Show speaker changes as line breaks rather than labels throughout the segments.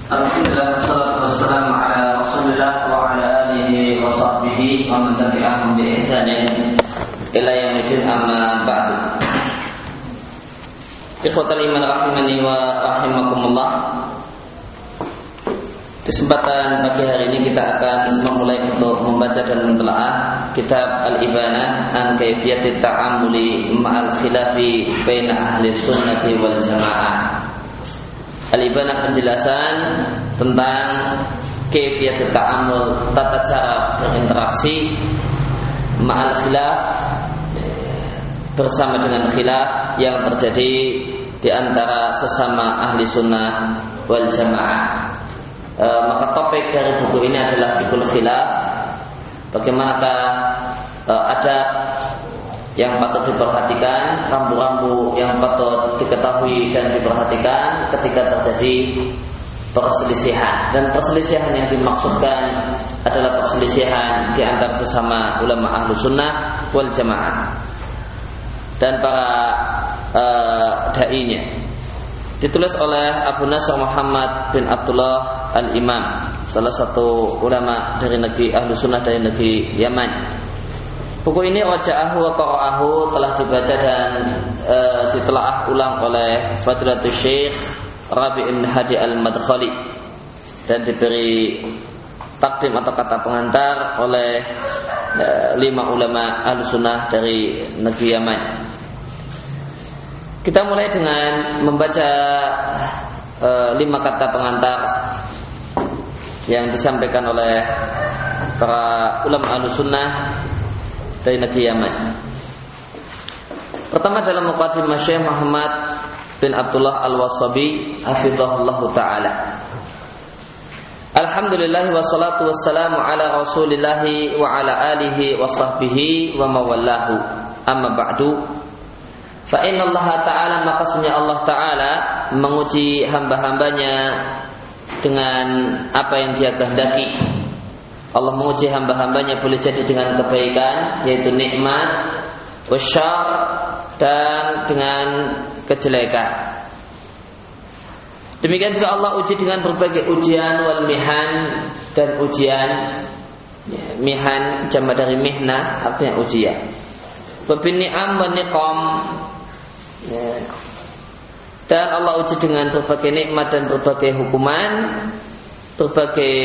Alhamdulillah, wassalatu wassalamu ala Rasulillah wa ala alihi wa sahbihi wa man tabi'ahum bi ihsanin ila yaumil din, amma ba'du. Ikhwatal iman rahimani wa rahimakumullah. Kesempatan pagi hari ini kita akan memulai untuk membaca dan mentelaah kitab Al-Ibanah an Kaifiyatit Ta'amuli ma'al khilafi baina ahli sunnati wal jamaah. Al-Ibanah penjelasan tentang kaifiyatut ta'amul, tata cara berinteraksi ma'al khilaf, bersama dengan khilaf yang terjadi di antara sesama ahli sunnah wal jamaah. Maka topik dari buku ini adalah fikul khilaf. Bagaimanakah ada yang patut diperhatikan, rambu-rambu yang patut diketahui dan diperhatikan ketika terjadi perselisihan. Dan perselisihan yang dimaksudkan adalah perselisihan di antara sesama ulama ahlu sunnah wal jamaah dan para da'inya. Ditulis oleh Abu Nasr Muhammad bin Abdullah Al-Imam, salah satu ulama dari negeri ahlu sunnah dari negeri Yaman. Buku ini raja'ahu wa qara'ahu, telah dibaca dan ditelaah ulang oleh Fadilatul Syekh Rabi' bin Hadi Al-Madkhali dan diberi takdim atau kata pengantar oleh 5 ulama Ahlussunnah dari negeri Yaman. Kita mulai dengan membaca 5 kata pengantar yang disampaikan oleh para ulama Ahlussunnah dari negeri Yaman. Pertama dalam muqaddimah Syekh Muhammad bin Abdullah Al-Wasabi hafizahullah ta'ala. Alhamdulillah wassalatu wassalamu ala rasulillahi wa ala alihi wa sahbihi wa mawallahu, amma ba'du. Fa inna Allah ta'ala, makasnya Allah ta'ala menguji hamba-hambanya dengan apa yang dia kehendaki. Allah menguji hamba-hambanya boleh jadi dengan kebaikan, yaitu nikmat, wasyar, dan dengan kejelekan. Demikian juga Allah uji dengan berbagai ujian, wal mihan, dan ujian. Mihan jamak dari mihnah, artinya ujian. Wa bin ni'am wa niqam. Dan Allah uji dengan berbagai nikmat dan berbagai hukuman, berbagai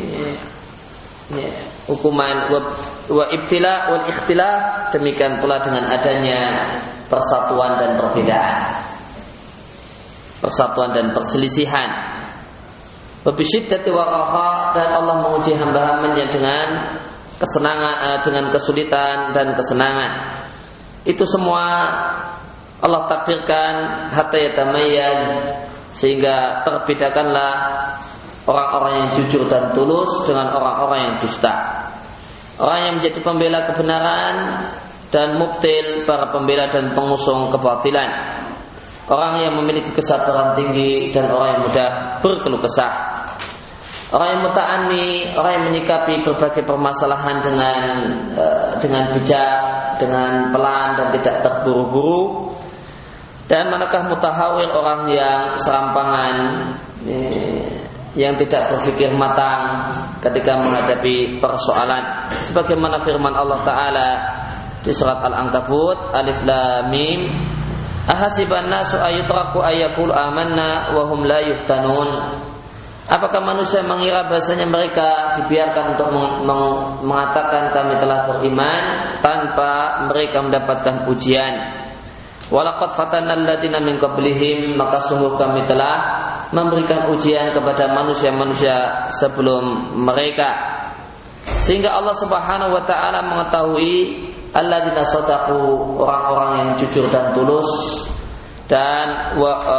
hukuman wa ibtila wal ikhtilaf, demikian pula dengan adanya persatuan dan perbedaan, persatuan dan perselisihan. Wa bisyiddati wa raha, dan Allah menguji hamba-hambanya dengan kesenangan, dengan kesulitan dan kesenangan. Itu semua Allah takdirkan hatta yatamayyaz, sehingga terbedakanlah orang-orang yang jujur dan tulus dengan orang-orang yang dusta. Orang yang menjadi pembela kebenaran dan mubtil, para pembela dan pengusung kebatilan. Orang yang memiliki kesabaran tinggi dan orang yang mudah berkeluh kesah. Orang yang muta'anni, orang yang menyikapi berbagai permasalahan dengan bijak, dengan pelan dan tidak terburu-buru. Dan manakah mutahawir, orang yang serampangan, yang tidak berpikir matang ketika menghadapi persoalan. Sebagaimana firman Allah Ta'ala di surat Al-Ankabut, Alif Lam Mim, ahasiban nasu ayutraku ayyaqulu amanna wa hum la yuftanun. Apakah manusia mengira bahasanya mereka dibiarkan untuk mengatakan kami telah beriman tanpa mereka mendapatkan ujian? Walaqad fatanna alladziina min qablihim, maka sungguh kami telah memberikan ujian kepada manusia-manusia sebelum mereka. Sehingga Allah Subhanahu wa taala mengetahui alladziina shadaqu, orang-orang yang jujur dan tulus, dan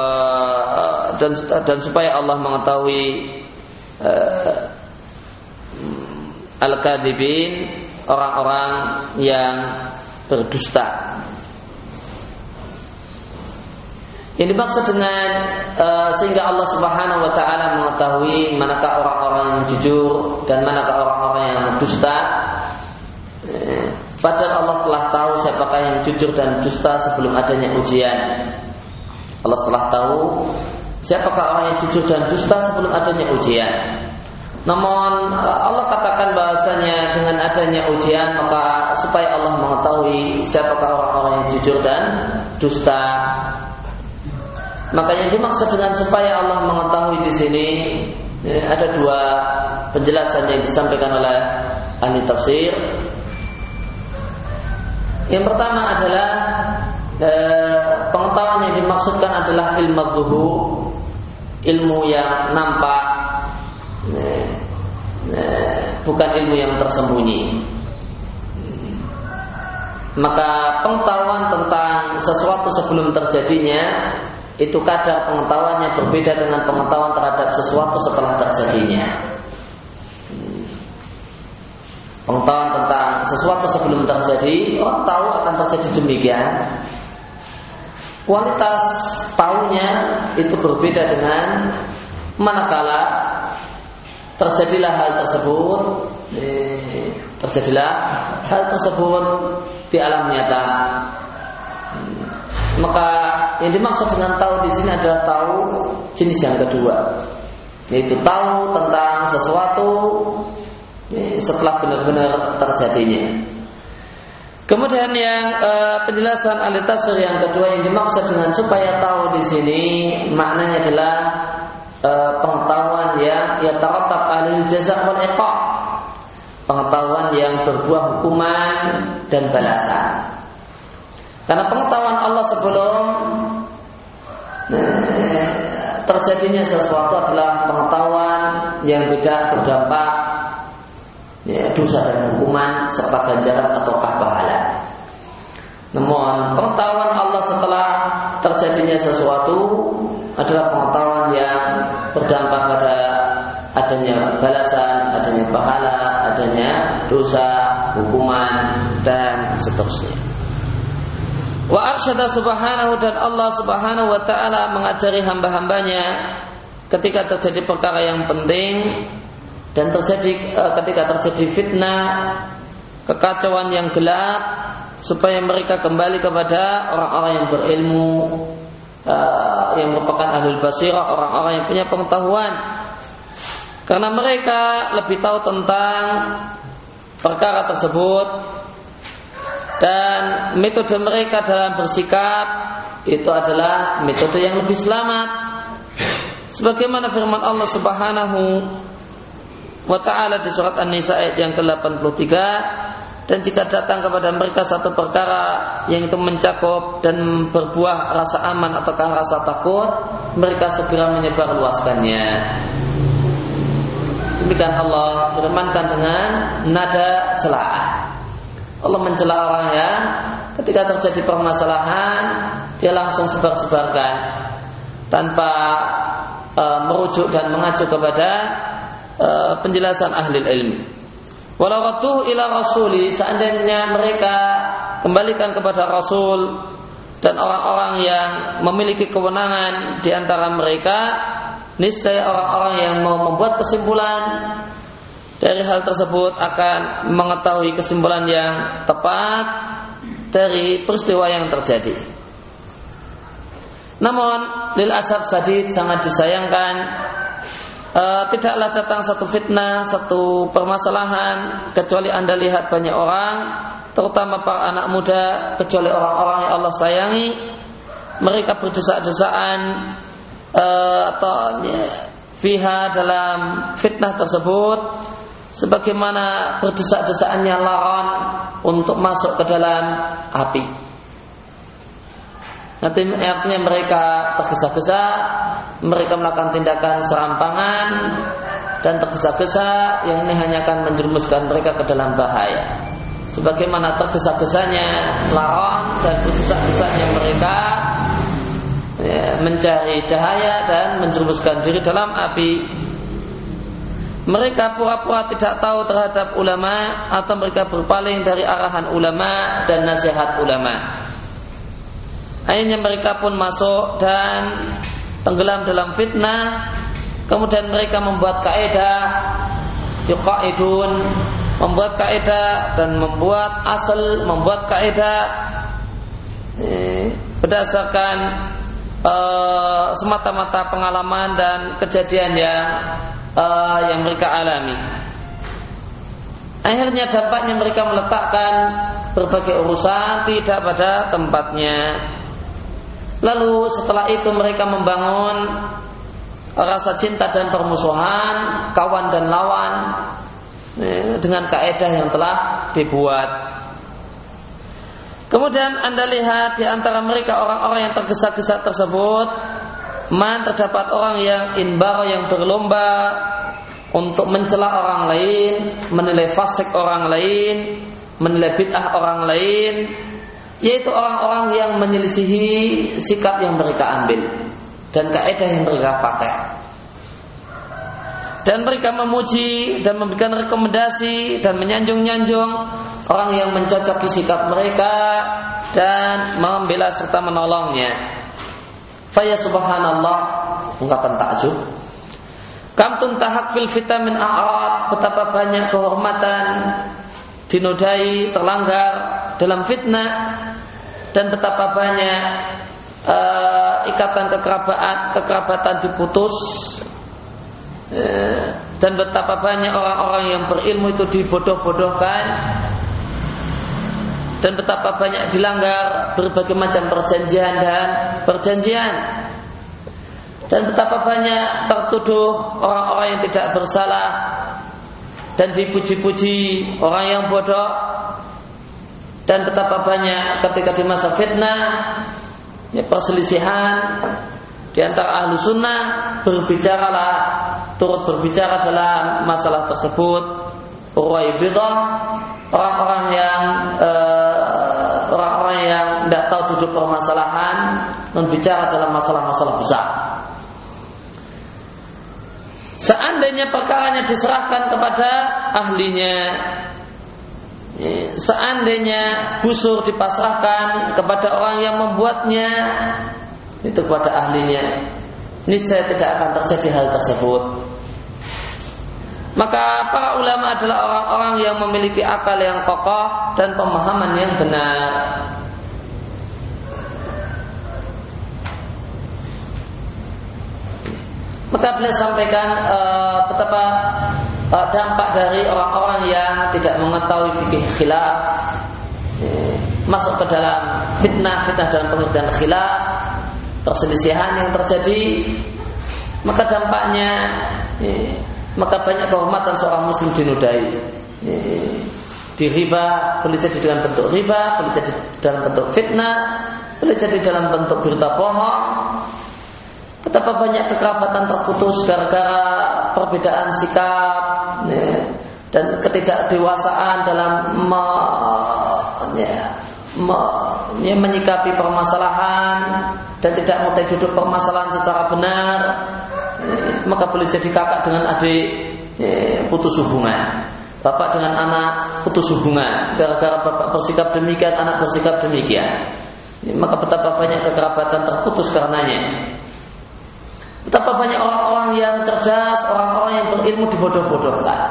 supaya Allah mengetahui al-kadzibin, orang-orang yang berdusta. Yang dimaksud dengan sehingga Allah Subhanahu wa taala mengetahui manakah orang-orang yang jujur dan manakah orang-orang yang dusta. Padahal Allah telah tahu siapakah yang jujur dan dusta sebelum adanya ujian. Allah telah tahu siapakah orang yang jujur dan dusta sebelum adanya ujian. Namun Allah katakan bahasanya dengan adanya ujian maka supaya Allah mengetahui siapakah orang-orang yang jujur dan dusta. Maka yang dimaksud dengan supaya Allah mengetahui di sini ada dua penjelasan yang disampaikan oleh ahli tafsir. Yang pertama adalah pengetahuan yang dimaksudkan adalah ilmu zuhur, ilmu yang nampak, bukan ilmu yang tersembunyi. Maka pengetahuan tentang sesuatu sebelum terjadinya itu kadar pengetahuannya berbeda dengan pengetahuan terhadap sesuatu setelah terjadinya. Pengetahuan tentang sesuatu sebelum terjadi, orang tahu akan terjadi demikian. Kualitas tahunya itu berbeda dengan manakala terjadilah hal tersebut di alam nyata. Maka yang dimaksud dengan tahu di sini adalah tahu jenis yang kedua, yaitu tahu tentang sesuatu setelah benar-benar terjadinya. Kemudian yang penjelasan ahli tafsir yang kedua yang dimaksud dengan supaya tahu di sini maknanya adalah pengetahuan yang yatarattab alil jazaa wal iqab, pengetahuan yang berbuah hukuman dan balasan. Karena pengetahuan Allah sebelum terjadinya sesuatu adalah pengetahuan yang tidak berdampak dosa dan hukuman serta ganjaran ataukah pahala. Namun pengetahuan Allah setelah terjadinya sesuatu adalah pengetahuan yang berdampak pada adanya balasan, adanya pahala, adanya dosa, hukuman dan seterusnya. Wa arsyada subhanahu, dan Allah subhanahu wa ta'ala mengajari hamba-hambanya ketika terjadi perkara yang penting dan ketika terjadi fitnah, kekacauan yang gelap, supaya mereka kembali kepada orang-orang yang berilmu, yang merupakan ahlul basirah, orang-orang yang punya pengetahuan, karena mereka lebih tahu tentang perkara tersebut. Dan metode mereka dalam bersikap itu adalah metode yang lebih selamat, sebagaimana firman Allah Subhanahu wa ta'ala di surat An-Nisa ayat yang ke-83, dan jika datang kepada mereka satu perkara yang itu mencakup dan berbuah rasa aman ataukah rasa takut, mereka segera menyebarluaskannya. Demikian Allah firmankan dengan nada celaan. Allah mencela orang yang ketika terjadi permasalahan dia langsung sebar-sebarkan tanpa merujuk dan mengacu kepada penjelasan ahli ilmi. Walau ratuh ila rasuli, seandainya mereka kembalikan kepada Rasul dan orang-orang yang memiliki kewenangan di antara mereka, niscaya orang-orang yang mau membuat kesimpulan dari hal tersebut akan mengetahui kesimpulan yang tepat dari peristiwa yang terjadi. Namun lil asab sadid, sangat disayangkan, tidaklah datang satu fitnah, satu permasalahan kecuali Anda lihat banyak orang, terutama para anak muda, kecuali orang-orang yang Allah sayangi, mereka berdesak-desaan atau fiha, dalam fitnah tersebut, sebagaimana berdesak-desakannya laron untuk masuk ke dalam api. Nanti artinya mereka tergesa-gesa, mereka melakukan tindakan serampangan dan tergesa-gesa, yang ini hanya akan menjerumuskan mereka ke dalam bahaya. Sebagaimana tergesa-gesanya laron dan berdesak-desaknya mereka mencari cahaya dan menjerumuskan diri dalam api. Mereka pura-pura tidak tahu terhadap ulama, atau mereka berpaling dari arahan ulama dan nasihat ulama. Akhirnya mereka pun masuk dan tenggelam dalam fitnah. Kemudian mereka membuat kaidah, yuqaidun, membuat kaidah dan membuat kaidah berdasarkan semata-mata pengalaman dan kejadian yang mereka alami. Akhirnya dampaknya mereka meletakkan berbagai urusan tidak pada tempatnya. Lalu setelah itu mereka membangun rasa cinta dan permusuhan, kawan dan lawan, dengan kaidah yang telah dibuat. Kemudian Anda lihat di antara mereka orang-orang yang tergesa-gesa tersebut, terdapat orang yang inbar, yang berlomba untuk mencela orang lain, menilai fasik orang lain, menilai bid'ah orang lain, yaitu orang-orang yang menyelisihi sikap yang mereka ambil dan kaidah yang mereka pakai. Dan mereka memuji dan memberikan rekomendasi dan menyanjung-nyanjung orang yang mencocoki sikap mereka dan membela serta menolongnya. Faya subhanallah, ungkapan takjub. Kam tuntahak fil vitamin a'rad, betapa banyak kehormatan dinodai, terlanggar dalam fitnah, dan betapa banyak ikatan kekerabatan diputus, dan betapa banyak orang-orang yang berilmu itu dibodoh-bodohkan, dan betapa banyak dilanggar berbagai macam perjanjian, dan betapa banyak tertuduh orang-orang yang tidak bersalah dan dipuji-puji orang yang bodoh, dan betapa banyak ketika di masa fitnah perselisihan di antara ahlu sunnah, turut berbicara dalam masalah tersebut. Ruwaibidah, orang-orang yang tidak tahu duduk permasalahan, membicara dalam masalah-masalah besar. Seandainya perkaranya diserahkan kepada ahlinya, seandainya busur dipasrahkan kepada orang yang membuatnya, itu kepada ahlinya, niscaya tidak akan terjadi hal tersebut. Maka para ulama adalah orang-orang yang memiliki akal yang kokoh dan pemahaman yang benar. Maka beliau sampaikan betapa dampak dari orang-orang yang tidak mengetahui fikih khilaf masuk ke dalam fitnah dalam pengertian khilaf, perselisihan yang terjadi. Maka dampaknya, maka banyak kehormatan seorang muslim dinodai. Di riba, boleh jadi dalam bentuk riba, boleh jadi dalam bentuk fitnah, boleh jadi dalam bentuk berita bohong. Betapa banyak kekerabatan terputus gara-gara perbedaan sikap dan ketidakdewasaan dalam menyikapi permasalahan dan tidak mau duduk permasalahan secara benar. Maka boleh jadi kakak dengan adik putus hubungan, bapak dengan anak putus hubungan gara-gara bapak bersikap demikian, anak bersikap demikian. Maka betapa banyak kekerabatan terputus karenanya. Betapa banyak orang-orang yang cerdas, orang-orang yang berilmu dibodoh-bodohkan.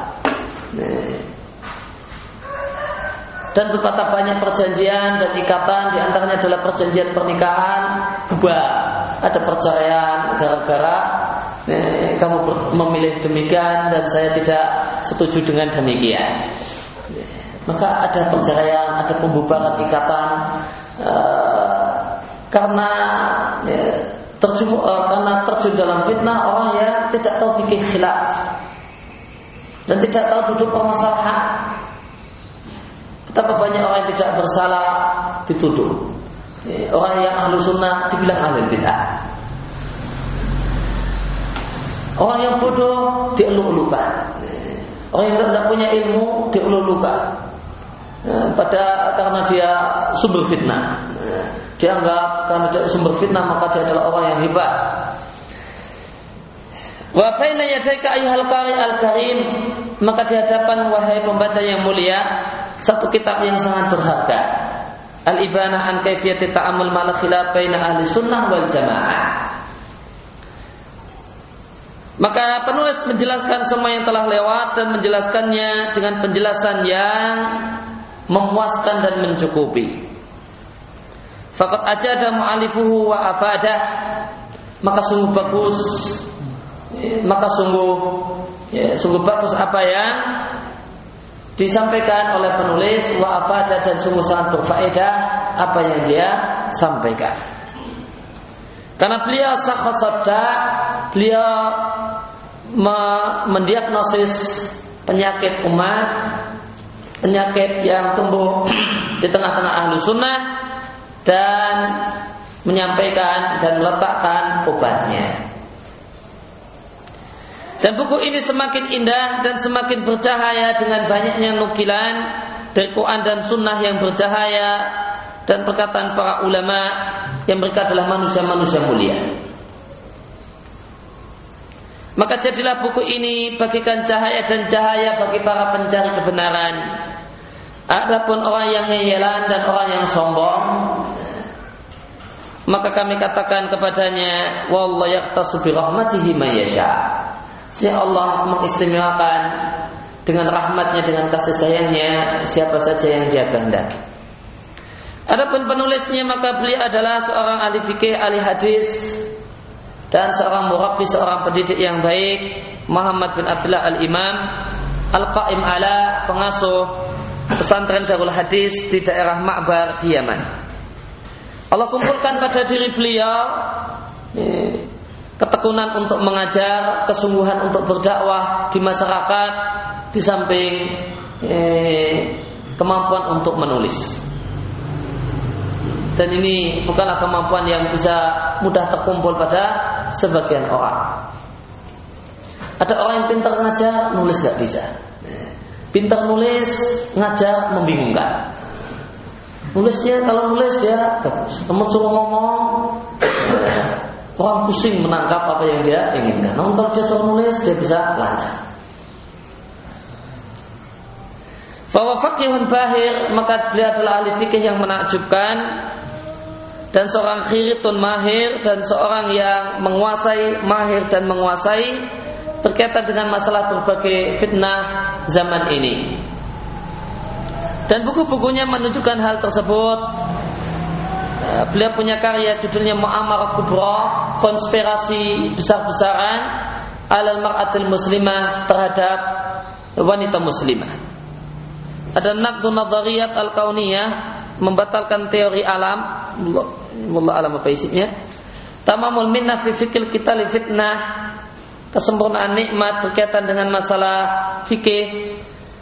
Dan betapa banyak perjanjian dan ikatan, di antaranya adalah perjanjian pernikahan bubar. Ada perceraian gara-gara kamu memilih demikian dan saya tidak setuju dengan demikian. Maka ada perceraian, ada pembubaran ikatan karena terjun dalam fitnah orang yang tidak tahu fikih khilaf dan tidak tahu duduk permasalahan. Betapa banyak orang yang tidak bersalah dituduh, orang yang ahlu sunnah dibilang ahli bid'ah, orang yang bodoh dieluk-elukan, orang yang tidak punya ilmu dieluk-elukan, karena dia sumber fitnah. Dianggap karena dia sumber fitnah maka dia adalah orang yang hebat. Wa baina yadayka ayyuhal qari al-karim, maka di hadapan wahai pembaca yang mulia satu kitab yang sangat berharga, Al-Ibanah an Kaifiyati Ta'ammul ma'al khilaf baina ahli sunnah wal jamaah. Maka penulis menjelaskan semua yang telah lewat dan menjelaskannya dengan penjelasan yang memuaskan dan mencukupi. Faqad ajada mu'alifuhu wa afadah, maka sungguh bagus, sungguh bagus apa yang disampaikan oleh penulis, wa afada, dan sungguh sangat berfaedah apa yang dia sampaikan. Karena beliau sakhasadda, beliau mendiagnosis penyakit umat, penyakit yang tumbuh di tengah-tengah ahlu sunnah, dan menyampaikan dan meletakkan obatnya. Dan buku ini semakin indah dan semakin bercahaya dengan banyaknya nukilan dari Quran dan Sunnah yang bercahaya dan perkataan para ulama yang mereka adalah manusia-manusia mulia. Maka jadilah buku ini bagikan cahaya dan cahaya bagi para pencari kebenaran. Adapun orang yang ngeyelan dan orang yang sombong, maka kami katakan kepadanya, wallahu yahtassu bi rahmatihi man yasha. Si Allah mengistimewakan dengan rahmatnya, dengan kasih sayangnya siapa saja yang dia kehendaki. Adapun penulisnya, maka beliau adalah seorang ahli fikih, ahli hadis, dan seorang murabbi, seorang pendidik yang baik, Muhammad bin Abdullah al-Imam al-Qaim ala, pengasuh pesantren Darul Hadis di daerah Ma'bar di Yaman. Allah kumpulkan pada diri beliau ketekunan untuk mengajar, kesungguhan untuk berdakwah di masyarakat, di samping kemampuan untuk menulis. Dan ini bukanlah kemampuan yang bisa mudah terkumpul pada sebagian orang. Ada orang yang pintar ngajar, nulis gak bisa. Pintar nulis, ngajar membingungkan. Nulisnya, kalau nulis dia bagus, teman suruh ngomong, orang pusing menangkap apa yang dia inginkan. Namun kalau dia suruh nulis, dia bisa lancar. Bahwa faqihun bahir, maka beliau adalah ahli fikih yang menakjubkan, dan seorang khiritun mahir, dan seorang yang menguasai, mahir dan menguasai berkaitan dengan masalah berbagai fitnah zaman ini. Dan buku-bukunya menunjukkan hal tersebut. Beliau punya karya judulnya Mu'amarah Kubra, konspirasi besar-besaran alal mar'atil muslimah, terhadap wanita muslimah. Ada Naqdu Nadhariyat Al-Kauniyah, membatalkan teori alam, wallah alam apa isinya. Tamamul Minnah fi Fikil Qital Fitnah, kesempurnaan nikmat berkaitan dengan masalah fikih,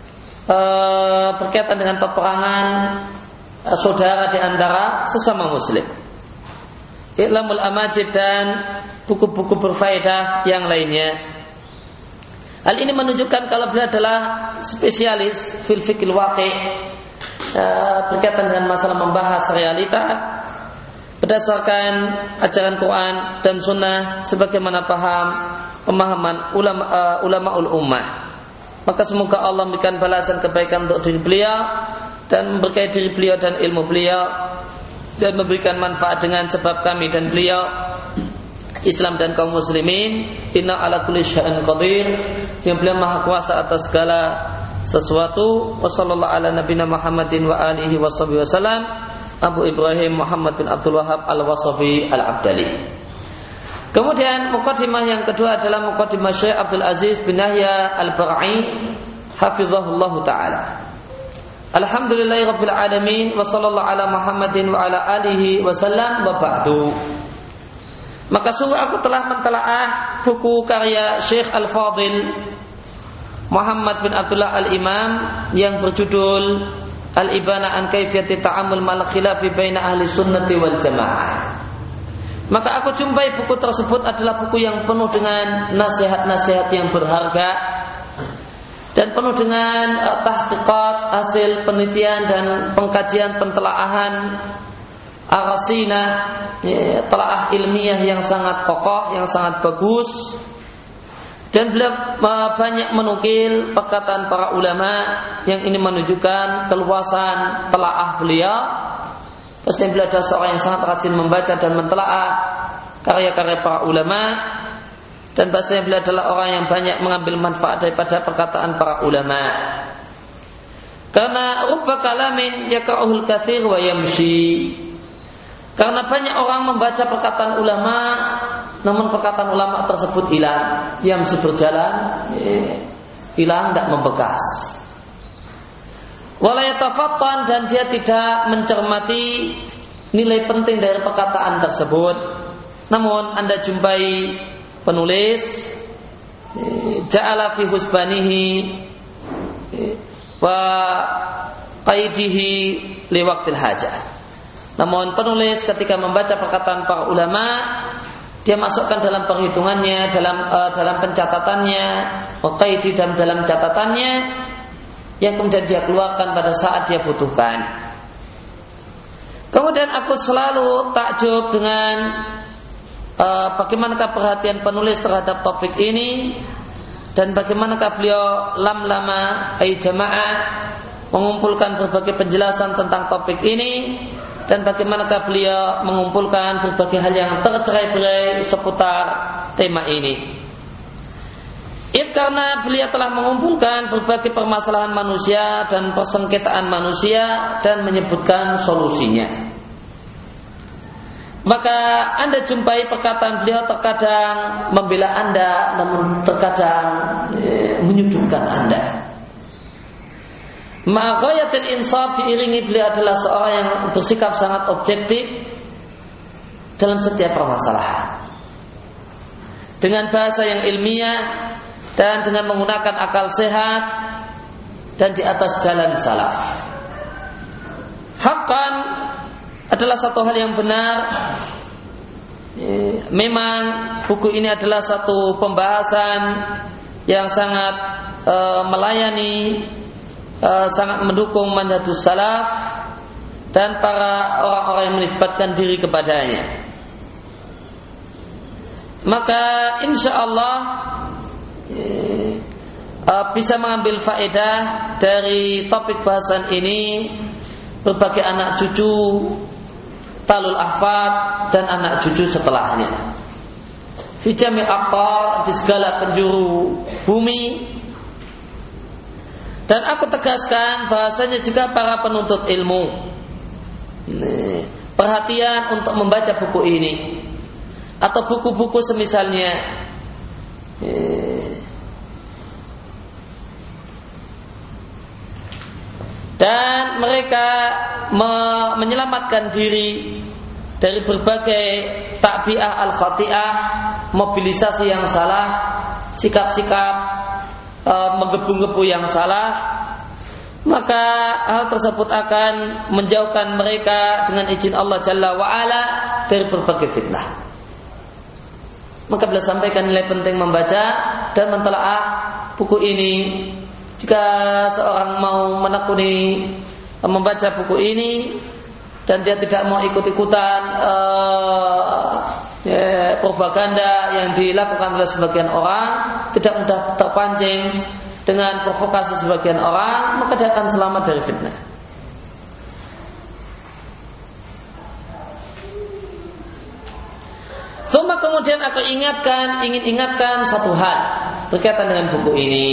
berkaitan dengan peperangan saudara di antara sesama muslim. I'lamul Amajid, dan buku-buku berfaedah yang lainnya. Hal ini menunjukkan kalau beliau adalah spesialis fil fiqhil waqi', berkaitan dengan masalah membahas realita berdasarkan ajaran Quran dan Sunnah sebagaimana pemahaman ulamaul ummah. Maka semoga Allah memberikan balasan kebaikan untuk diri beliau dan memberkahi diri beliau dan ilmu beliau, dan memberikan manfaat dengan sebab kami dan beliau, Islam dan kaum muslimin. Inna ala kulli syai'in qadir, sehingga beliau maha kuasa atas segala sesuatu. Wassallallahu ala nabiyina Muhammadin wa alihi washabihi wasallam. Abu Ibrahim Muhammad bin Abdul Wahhab al-Wasabi al-Abdali. Kemudian muqaddimah yang kedua adalah muqaddimah Syekh Abdul Aziz bin Yahya al-Bar'i hafizahullah taala. Alhamdulillahirabbil alamin wa sallallahu ala Muhammadin wa ala alihi wasallam wa ba'du. Maka sungguh aku telah mentelaah buku karya Syekh Al-Fadil Muhammad bin Abdullah Al-Imam yang berjudul Al-Ibana an Kaifiyati Ta'amul Mal Khilafi Baina Ahli Sunnati wal Jamaah. Maka aku jumpai buku tersebut adalah buku yang penuh dengan nasihat-nasihat yang berharga dan penuh dengan tahqiqat, hasil penelitian dan pengkajian pentelaahan arasina, telaah ilmiah yang sangat kokoh, yang sangat bagus. Dan beliau banyak menukil perkataan para ulama yang ini menunjukkan keluasan telaah beliau. Pasti beliau adalah seorang yang sangat rajin membaca dan mentelaah karya-karya para ulama, dan pastinya beliau adalah orang yang banyak mengambil manfaat daripada perkataan para ulama. Karena rubba kalamin yakra'uhul katsir wa yamshi. Karena banyak orang membaca perkataan ulama namun perkataan ulama tersebut hilang, yang masih berjalan, hilang, tidak membekas. Wala yatafattan, dan dia tidak mencermati nilai penting dari perkataan tersebut. Namun Anda jumpai penulis ja'ala fi husbanihi wa qaidihi li waqtil hajah. Namun penulis ketika membaca perkataan para ulama, dia masukkan dalam perhitungannya, dalam pencatatannya, wa qaidi, dan dalam catatannya, yang kemudian dia keluarkan pada saat dia butuhkan. Kemudian aku selalu takjub dengan bagaimanakah perhatian penulis terhadap topik ini, dan bagaimanakah beliau lam-lama ay jamaah mengumpulkan berbagai penjelasan tentang topik ini, dan bagaimanakah beliau mengumpulkan berbagai hal yang tercerai-berai seputar tema ini. Karena beliau telah mengumpulkan berbagai permasalahan manusia dan persengketaan manusia dan menyebutkan solusinya. Maka Anda jumpai perkataan beliau terkadang membela Anda, namun terkadang menyudutkan Anda. Ma'ghayatil insaf, diiringi beliau adalah seorang yang bersikap sangat objektif dalam setiap permasalahan, dengan bahasa yang ilmiah dan dengan menggunakan akal sehat dan di atas jalan salaf. Haqqan adalah satu hal yang benar. Memang buku ini adalah satu pembahasan yang sangat melayani, sangat mendukung manhajus salaf dan para orang-orang yang menisbatkan diri kepadanya. Maka insya Allah bisa mengambil faedah dari topik bahasan ini berbagai anak cucu, talul ahfad, dan anak cucu setelahnya. Fi jami' aqtar, di segala penjuru bumi. Dan aku tegaskan bahasanya juga para penuntut ilmu, perhatian untuk membaca buku ini atau buku-buku semisalnya. Dan mereka menyelamatkan diri dari berbagai takbiah al-khati'ah, mobilisasi yang salah, sikap-sikap menggebu-gebu yang salah. Maka hal tersebut akan menjauhkan mereka dengan izin Allah Jalla wa'ala dari berbagai fitnah. Maka beliau sampaikan nilai penting membaca dan mentelaah buku ini. Jika seorang mau menekuni membaca buku ini dan dia tidak mau ikut-ikutan propaganda yang dilakukan oleh sebagian orang, tidak mudah terpancing dengan provokasi sebagian orang, maka dia akan selamat dari fitnah. Kemudian aku ingin ingatkan satu hal berkaitan dengan buku ini,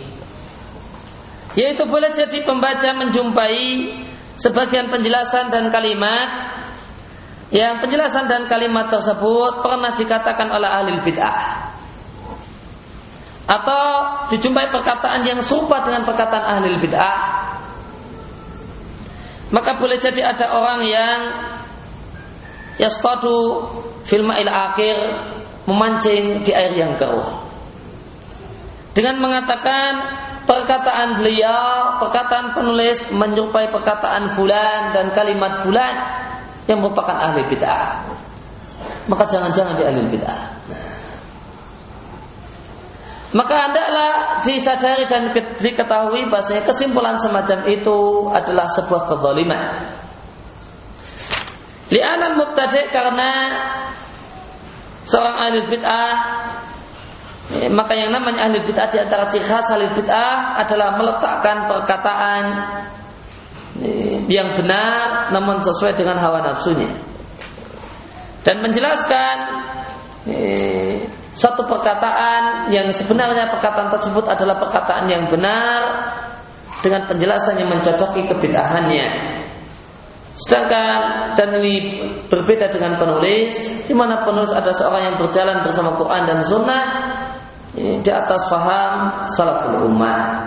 yaitu boleh jadi pembaca menjumpai sebagian penjelasan dan kalimat yang penjelasan dan kalimat tersebut pernah dikatakan oleh ahli bid'ah, atau dijumpai perkataan yang serupa dengan perkataan ahli bid'ah. Maka boleh jadi ada orang yang yastadu fil ma'il akhir, memancing di air yang keruh, dengan mengatakan perkataan beliau, perkataan penulis menyerupai perkataan fulan dan kalimat fulan yang merupakan ahli bid'ah. Maka jangan-jangan di ahli bid'ah. Maka hendaklah disadari dan diketahui bahasanya kesimpulan semacam itu adalah sebuah kezaliman. Li'anal mubtadi', karena seorang ahli bid'ah, maka yang namanya ahli bid'ah, di antara ciri khas ahli bid'ah adalah meletakkan perkataan yang benar namun sesuai dengan hawa nafsunya, dan menjelaskan satu perkataan yang sebenarnya perkataan tersebut adalah perkataan yang benar dengan penjelasan yang mencocoki kebid'ahannya. Sedangkan dan ini berbeda dengan penulis, di mana penulis ada seorang yang berjalan bersama Quran dan Sunnah di atas faham salaful ummah.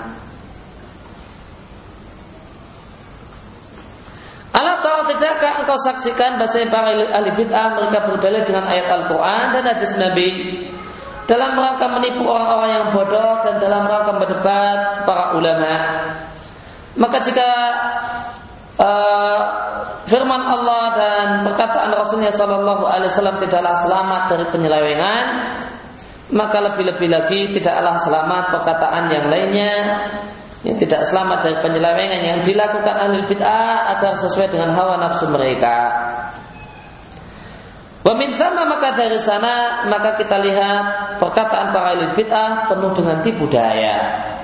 Allah taala, tidakkah engkau saksikan bahasa para ahli bid'ah mereka berdalil dengan ayat Al-Quran dan hadis Nabi dalam rangka menipu orang-orang yang bodoh dan dalam rangka berdebat para ulama. Maka jika firman Allah dan perkataan Rasulnya Sallallahu Alaihi Wasallam tidaklah selamat dari penyelewengan, maka lebih-lebih lagi tidaklah selamat perkataan yang lainnya yang tidak selamat dari penyelewengan yang dilakukan ahli bid'ah agar sesuai dengan hawa nafsu mereka. Wa min thamma, maka dari sana maka kita lihat perkataan para ahli bid'ah penuh dengan tipu daya.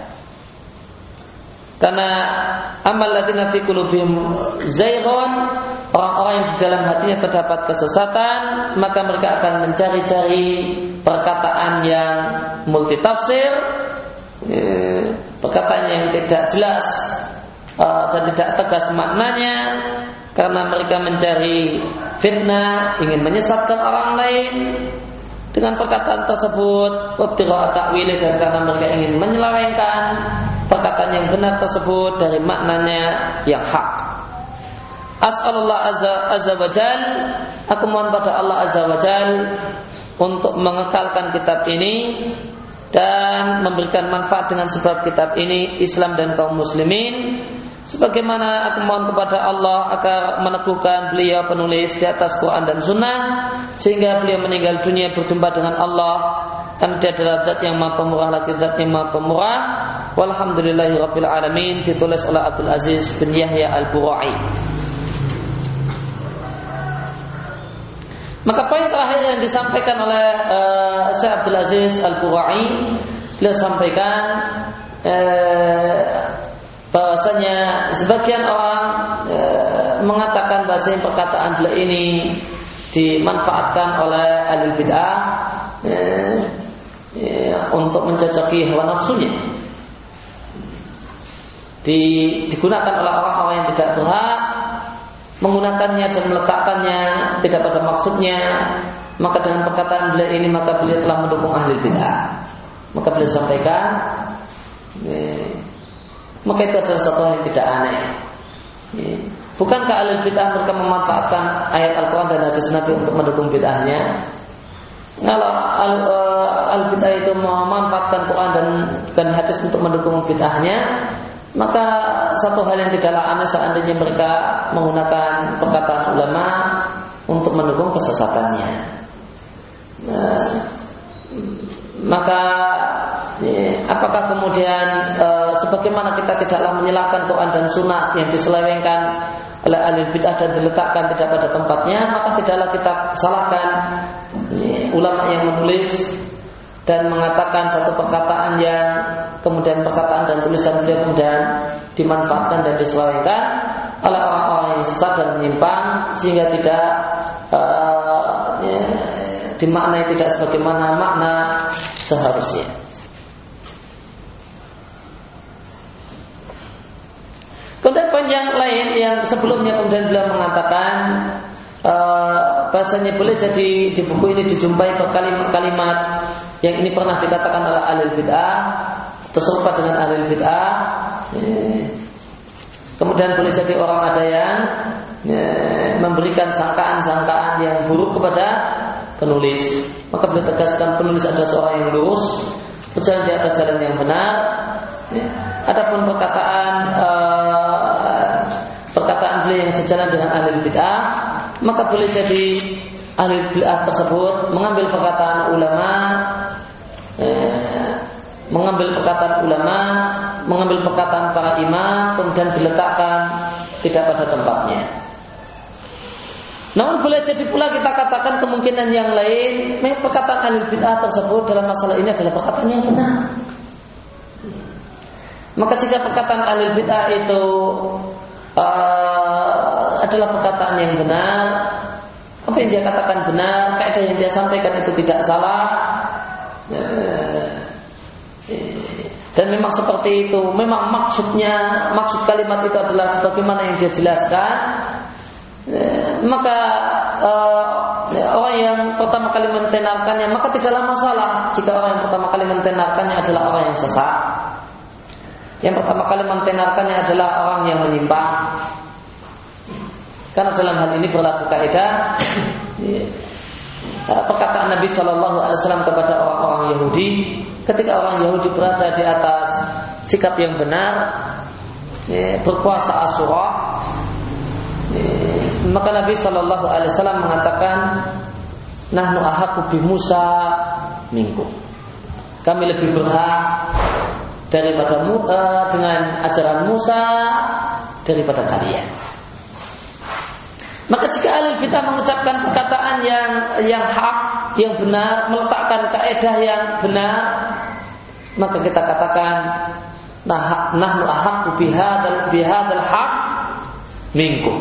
Karena amal ladzina fi qulubihim zayghun, orang-orang yang di dalam hatinya terdapat kesesatan, maka mereka akan mencari-cari perkataan yang multitafsir, perkataan yang tidak jelas dan tidak tegas maknanya, karena mereka mencari fitnah, ingin menyesatkan orang lain dengan perkataan tersebut, wabtigha ta'wili, dan karena mereka ingin menyelewengkan perkataan yang benar tersebut dari maknanya yang hak. As'alullah azza wa jal, aku mohon pada Allah azza wa jal untuk mengekalkan kitab ini dan memberikan manfaat dengan sebab kitab ini Islam dan kaum muslimin, sebagaimana aku mohon kepada Allah agar meneguhkan beliau penulis di atas Quran dan Sunnah sehingga beliau meninggal dunia berjumpa dengan Allah, dan dia adalah zat yang maha pemurah lagi zat yang maha pemurah. Walhamdulillahirabbil alamin, ditulis oleh Abdul Aziz bin Yahya Al-Burai. Maka poin terakhir yang disampaikan oleh Syekh Abdul Aziz Al-Burai, beliau sampaikan bahwasanya sebagian orang mengatakan bahasa perkataan beliau ini dimanfaatkan oleh ahli bid'ah untuk mencocoki hawa nafsunya, digunakan oleh orang-orang yang tidak berhak menggunakannya dan meletakkannya tidak pada maksudnya. Maka dengan perkataan beliau ini maka beliau telah mendukung ahli bid'ah. Maka beliau sampaikan, maka itu adalah satu hal yang tidak aneh. Bukankah ahli bid'ah mereka memanfaatkan ayat Al-Quran dan hadis Nabi untuk mendukung bid'ahnya? Kalau al-bid'ah itu memanfaatkan Quran dan hadis untuk mendukung bid'ahnya, maka satu hal yang tidaklah aneh seandainya mereka menggunakan perkataan ulama untuk mendukung kesesatannya. Maka apakah kemudian sebagaimana kita tidaklah menyalahkan Quran dan Sunnah yang diselewengkan oleh ahli bid'ah dan diletakkan tidak pada tempatnya, maka tidaklah kita salahkan ulama yang menulis dan mengatakan satu perkataan yang kemudian perkataan dan tulisan beliau kemudian dimanfaatkan dan diselewengkan oleh orang-orang yang sesat dan menyimpang sehingga tidak dimaknai tidak sebagaimana makna seharusnya. Kemudian poin yang lain yang sebelumnya kemudian beliau mengatakan bahasanya boleh jadi di buku ini dijumpai kalimat-kalimat yang ini pernah dikatakan oleh ahli bid'ah atau serupa dengan ahli bid'ah. Kemudian boleh jadi orang ada yang memberikan sangkaan-sangkaan yang buruk kepada penulis. Maka beliau tegaskan penulis adalah seorang yang lurus, berjalan di atas jalan yang benar. Adapun perkataan beliau yang sejalan dengan ahli bid'ah, maka boleh jadi ahli bid'ah tersebut mengambil perkataan ulama, mengambil perkataan para imam, kemudian diletakkan tidak pada tempatnya. Namun boleh jadi pula kita katakan kemungkinan yang lain, perkataan ahli bid'ah tersebut dalam masalah ini adalah perkataan yang benar. Maka jika perkataan ahli bid'ah itu adalah perkataan yang benar, apa yang dia katakan benar, kaidah yang dia sampaikan itu tidak salah, dan memang seperti itu, memang maksud kalimat itu adalah sebagaimana yang dia jelaskan, maka orang yang pertama kali mentenarkannya, maka tidaklah masalah jika orang yang pertama kali mentenarkannya adalah orang yang sesat. Yang pertama kali mentenarkannya adalah orang yang menyimpang. Karena dalam hal ini berlaku kaidah perkataan Nabi Shallallahu Alaihi Wasallam kepada orang-orang Yahudi, ketika orang Yahudi berada di atas sikap yang benar, berpuasa Asyura, maka Nabi Shallallahu Alaihi Wasallam mengatakan, nahnu ahaqqu bi Musa minkum. Kami lebih berhak daripada dengan ajaran Musa daripada kalian. Maka jika ahli kitab mengucapkan perkataan yang hak, yang benar, meletakkan kaidah yang benar, maka kita katakan nahnu ahaqqu bihadzal haq minkum.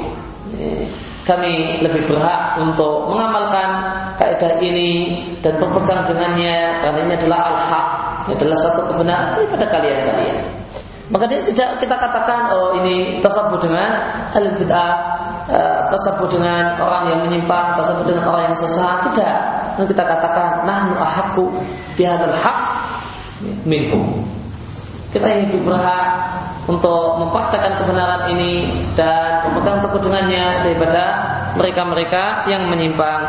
Kami lebih berhak untuk mengamalkan kaidah ini dan berpegang dengannya karena ini adalah al-haq, ini adalah satu kebenaran daripada kalian. Maka tidak kita katakan ini tasabuh dengan al-bid'ah, tasabuh dengan orang yang menyimpang, tasabuh dengan orang yang sesat. Tidak. Maka kita katakan nahnu ahaqqu bihadzal haq minhum. Kita yang lebih berhak untuk mempraktekkan kebenaran ini dan berpegang teguh dengannya daripada mereka-mereka yang menyimpang.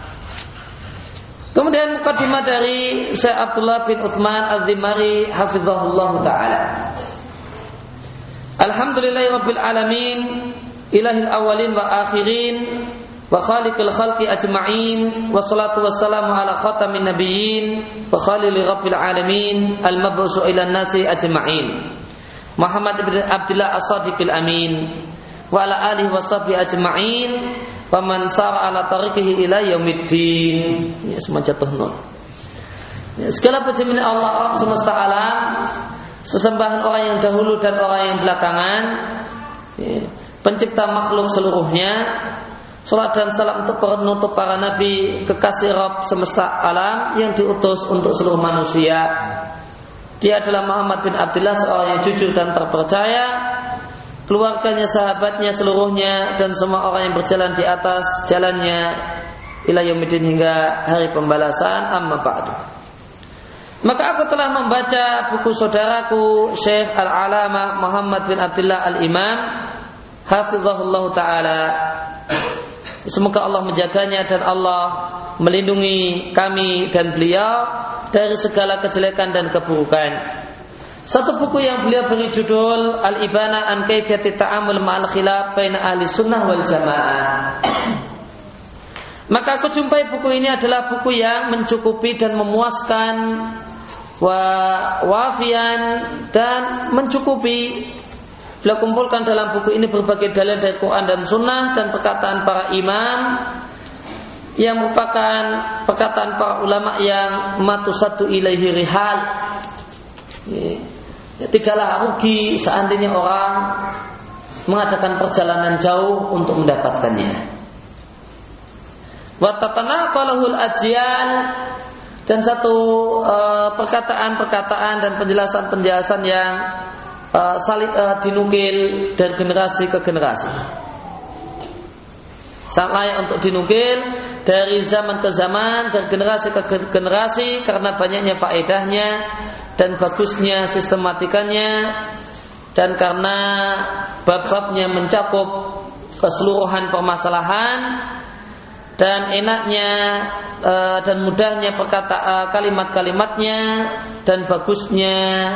Kemudian mukadimah dari Syekh Abdullah bin Utsman Az-Zimari hafizahullah taala. Alhamdulillahirabbil alamin, ilahil awwalin wa akhirin, wa khaliqil khalqi ajma'in, wassalatu wassalamu ala khatamin nabiyyin wa khalili rabbil alamin, al-mab'usu ila nasi ajma'in, Muhammad ibn Abdullah as-Sadiqil amin, wa ala alihi wa sahbihi ajma'in, wa man sara ala tariqihi ila yaumiddin. Ya, semua jatuh nun. Ya, segala puji milik Allah semesta alam, sesembahan orang yang dahulu dan orang yang belakangan, ya, pencipta makhluk seluruhnya. Salat dan salam untuk penutup para nabi, kekasih Rabb semesta alam yang diutus untuk seluruh manusia. Dia adalah Muhammad bin Abdullah, seorang yang jujur dan terpercaya, keluarganya, sahabatnya seluruhnya, dan semua orang yang berjalan di atas jalannya ila yaumiddin, hingga hari pembalasan. Amma ba'du. Maka aku telah membaca buku saudaraku Syekh Al-Alamah Muhammad bin Abdullah Al-Imam hafizahullah ta'ala. Semoga Allah menjaganya dan Allah melindungi kami dan beliau dari segala kejelekan dan keburukan. Satu buku yang beliau beri judul Al-Ibana an Kaifiyati Ta'amul Ma'al Khilaf Baina Ahli Sunnah wal Jamaah. Maka aku jumpai buku ini adalah buku yang mencukupi dan memuaskan, wafian dan mencukupi. Beliau kumpulkan dalam buku ini berbagai dalil dari Quran dan Sunnah dan perkataan para imam yang merupakan perkataan para ulama yang matusatu ilaihi rihal. Tidaklah rugi seandainya orang mengadakan perjalanan jauh untuk mendapatkannya. Wa tatanaqalahul ajyal, dan satu perkataan-perkataan dan penjelasan-penjelasan yang saling dinukil dari generasi ke generasi. Sangat layak untuk dinukil dari zaman ke zaman, dari generasi ke generasi, karena banyaknya faedahnya dan bagusnya sistematikanya, dan karena bab-babnya mencakup keseluruhan permasalahan, dan enaknya dan mudahnya kalimat-kalimatnya, dan bagusnya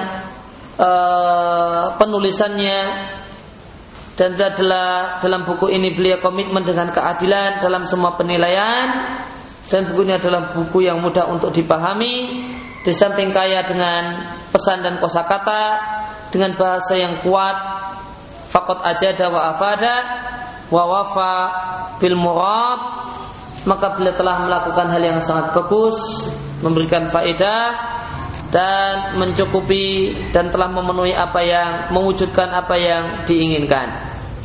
penulisannya. Dan adalah dalam buku ini beliau komitmen dengan keadilan dalam semua penilaian, dan buku ini adalah buku yang mudah untuk dipahami, di samping kaya dengan pesan dan kosakata dengan bahasa yang kuat. Faqad ajada wa afada wa wafa bil murad, maka beliau telah melakukan hal yang sangat bagus, memberikan faedah dan mencukupi, dan telah memenuhi mewujudkan apa yang diinginkan.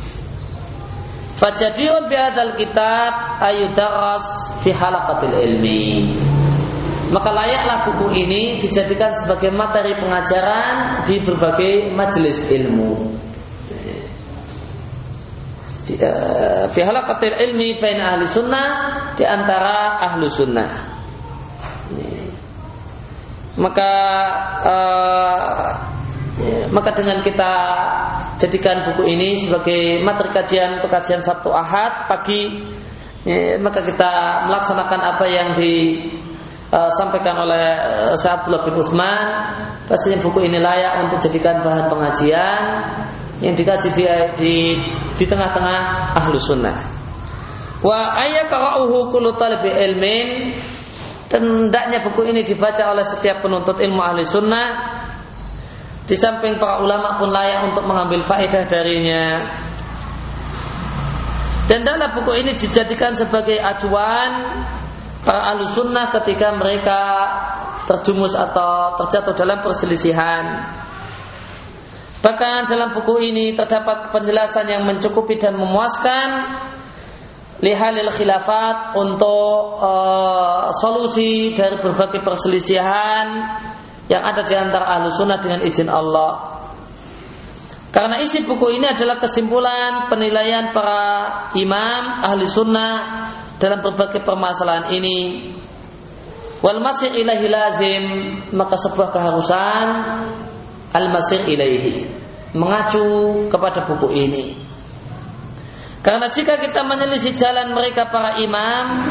Fajadirun bihadzal kitab ayudaras fi halaqatil ilmi, maka layaklah buku ini dijadikan sebagai materi pengajaran di berbagai majelis ilmu. fi halaqatil ilmi baina ahli sunnah, di antara ahlu sunnah. Maka dengan kita jadikan buku ini sebagai materi kajian untuk kajian Sabtu Ahad pagi, maka kita melaksanakan apa yang disampaikan oleh Syekh Abdullah bin Utsman. Pastinya buku ini layak untuk dijadikan bahan pengajian yang dikaji di tengah-tengah ahlu sunnah. Wa ayyaqra'uhu kullu talibi ilmin, dan hendaknya buku ini dibaca oleh setiap penuntut ilmu ahli sunnah. Di samping para ulama pun layak untuk mengambil faedah darinya. Dan dalam buku ini dijadikan sebagai acuan para ahli sunnah ketika mereka terjumus atau terjatuh dalam perselisihan. Bahkan dalam buku ini terdapat penjelasan yang mencukupi dan memuaskan lihalil khilafat, untuk solusi dari berbagai perselisihan yang ada di antara ahlu sunnah dengan izin Allah. Karena isi buku ini adalah kesimpulan penilaian para imam ahli sunnah dalam berbagai permasalahan ini. Wal masir ilaihi lazim, maka sebuah keharusan al-masir ilaihi, mengacu kepada buku ini. Karena jika kita menyelisih jalan mereka para imam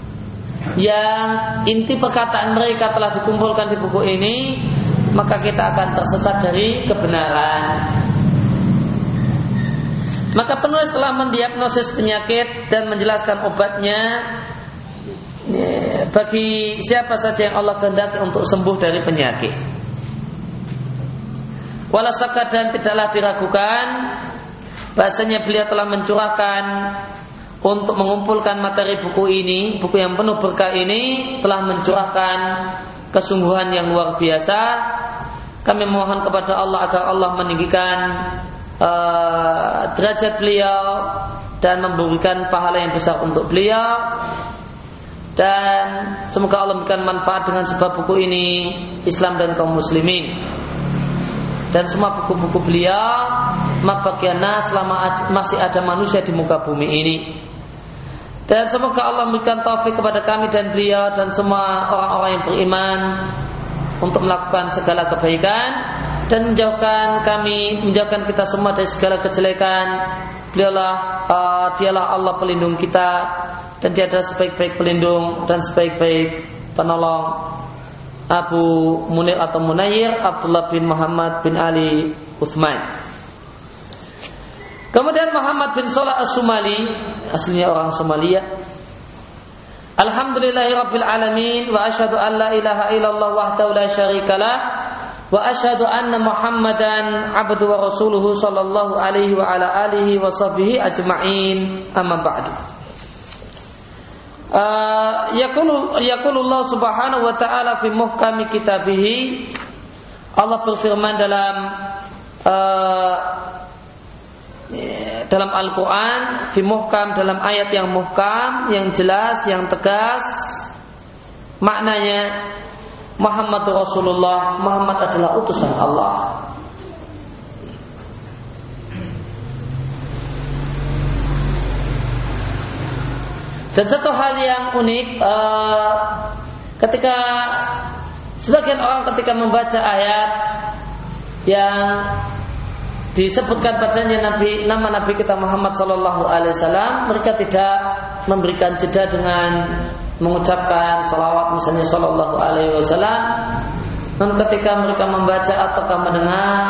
yang inti perkataan mereka telah dikumpulkan di buku ini, maka kita akan tersesat dari kebenaran. Maka penulis telah mendiagnosis penyakit dan menjelaskan obatnya bagi siapa saja yang Allah kehendaki untuk sembuh dari penyakit. Walasaka, dan tidaklah diragukan bahasanya beliau telah mencurahkan untuk mengumpulkan materi buku ini, buku yang penuh berkah ini, telah mencurahkan kesungguhan yang luar biasa. Kami mohon kepada Allah agar Allah meninggikan derajat beliau dan memberikan pahala yang besar untuk beliau, dan semoga Allah memberikan manfaat dengan sebab buku ini Islam dan kaum muslimin dan semua buku-buku beliau mabaqiyana, selama masih ada manusia di muka bumi ini. Dan semoga Allah memberikan taufik kepada kami dan beliau dan semua orang-orang yang beriman untuk melakukan segala kebaikan dan menjauhkan kita semua dari segala kejelekan. Dialah Allah pelindung kita, dan Dia adalah sebaik-baik pelindung dan sebaik-baik penolong. Abu Munir atau Munayir Abdullah bin Muhammad bin Ali Utsman. Kemudian Muhammad bin Salah As-Sumali, aslinya orang Somalia. Alhamdulillahirabbil alamin, wa asyhadu an la ilaha illallah wahdahu la syarikalah, wa asyhadu anna Muhammadan abduhu wa rasuluhu sallallahu alaihi wa ala alihi wa sahbihi ajma'in. Amma ba'du. Yaqulullah subhanahu wa ta'ala fi muhkami kitabih. Allah berfirman dalam Al-Quran, fi muhkam, dalam ayat yang muhkam, yang jelas, yang tegas. Maknanya Muhammadur Rasulullah, Muhammad adalah utusan Allah. Dan satu hal yang unik, ketika sebagian orang ketika membaca ayat yang disebutkan padanya nama Nabi kita Muhammad sallallahu alaihi wasallam, mereka tidak memberikan jeda dengan mengucapkan salawat misalnya sallallahu alaihi wasallam. Dan ketika mereka membaca ataukah mendengar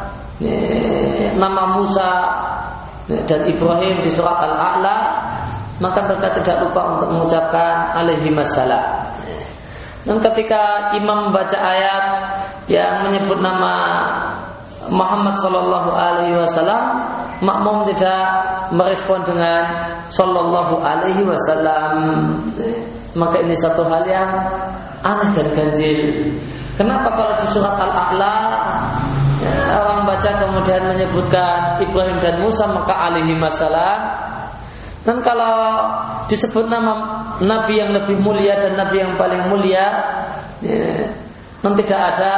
nama Musa dan Ibrahim di surat Al-A'la, maka mereka tidak lupa untuk mengucapkan alaihi wassalam. Dan ketika imam membaca ayat yang menyebut nama Muhammad sallallahu alaihi wasallam, makmum tidak merespon dengan sallallahu alaihi wasallam. Maka ini satu hal yang aneh dan ganjil. Kenapa kalau di surat Al-A'la orang baca kemudian menyebutkan Ibrahim dan Musa maka alaihi wassalam, dan kalau disebut nama Nabi yang lebih mulia dan Nabi yang paling mulia, dan tidak ada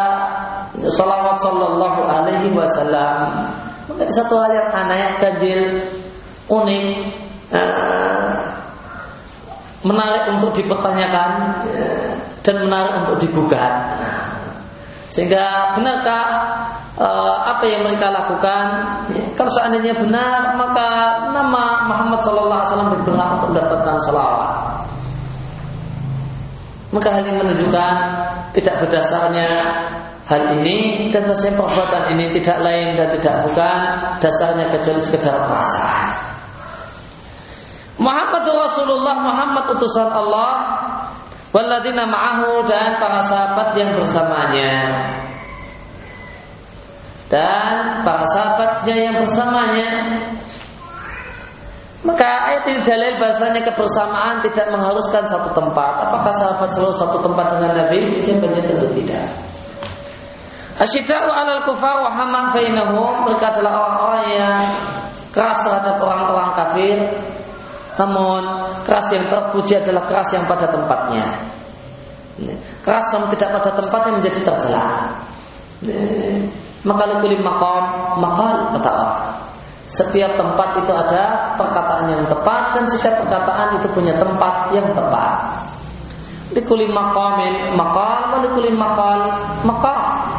salawat sallallahu alaihi wasallam, maka satu hal yang aneh, ganjil. unik, menarik untuk dipertanyakan, dan menarik untuk digugat. Sehingga benarkah apa yang mereka lakukan? Kalau seandainya benar, maka nama Muhammad SAW berhak untuk mendapatkan salawat. Maka hal ini menunjukkan tidak berdasarnya hal ini, dan bahasanya perbuatan ini tidak lain dan tidak bukan dasarnya kecuali sekedar perasaan. Muhammadur Rasulullah, Muhammad utusan Allah, walladzina ma'ahu, dan para sahabat yang bersamanya. Dan para sahabatnya yang bersamanya. Maka ayat ini dalil bahasanya kebersamaan tidak mengharuskan satu tempat. Apakah sahabat selalu satu tempat dengan Nabi? Jawabannya tentu tidak. Asyidda'u 'alal kufar wa hamam bainahum, mereka adalah orang-orang yang keras terhadap orang-orang kafir. Namun keras yang terpuji adalah keras yang pada tempatnya. Keras namun tidak pada tempatnya menjadi tercela. Maka likulli maqam maqal, kata orang. Setiap tempat itu ada perkataan yang tepat, dan setiap perkataan itu punya tempat yang tepat. Likulli maqamin maqal wa likulli maqal maqam.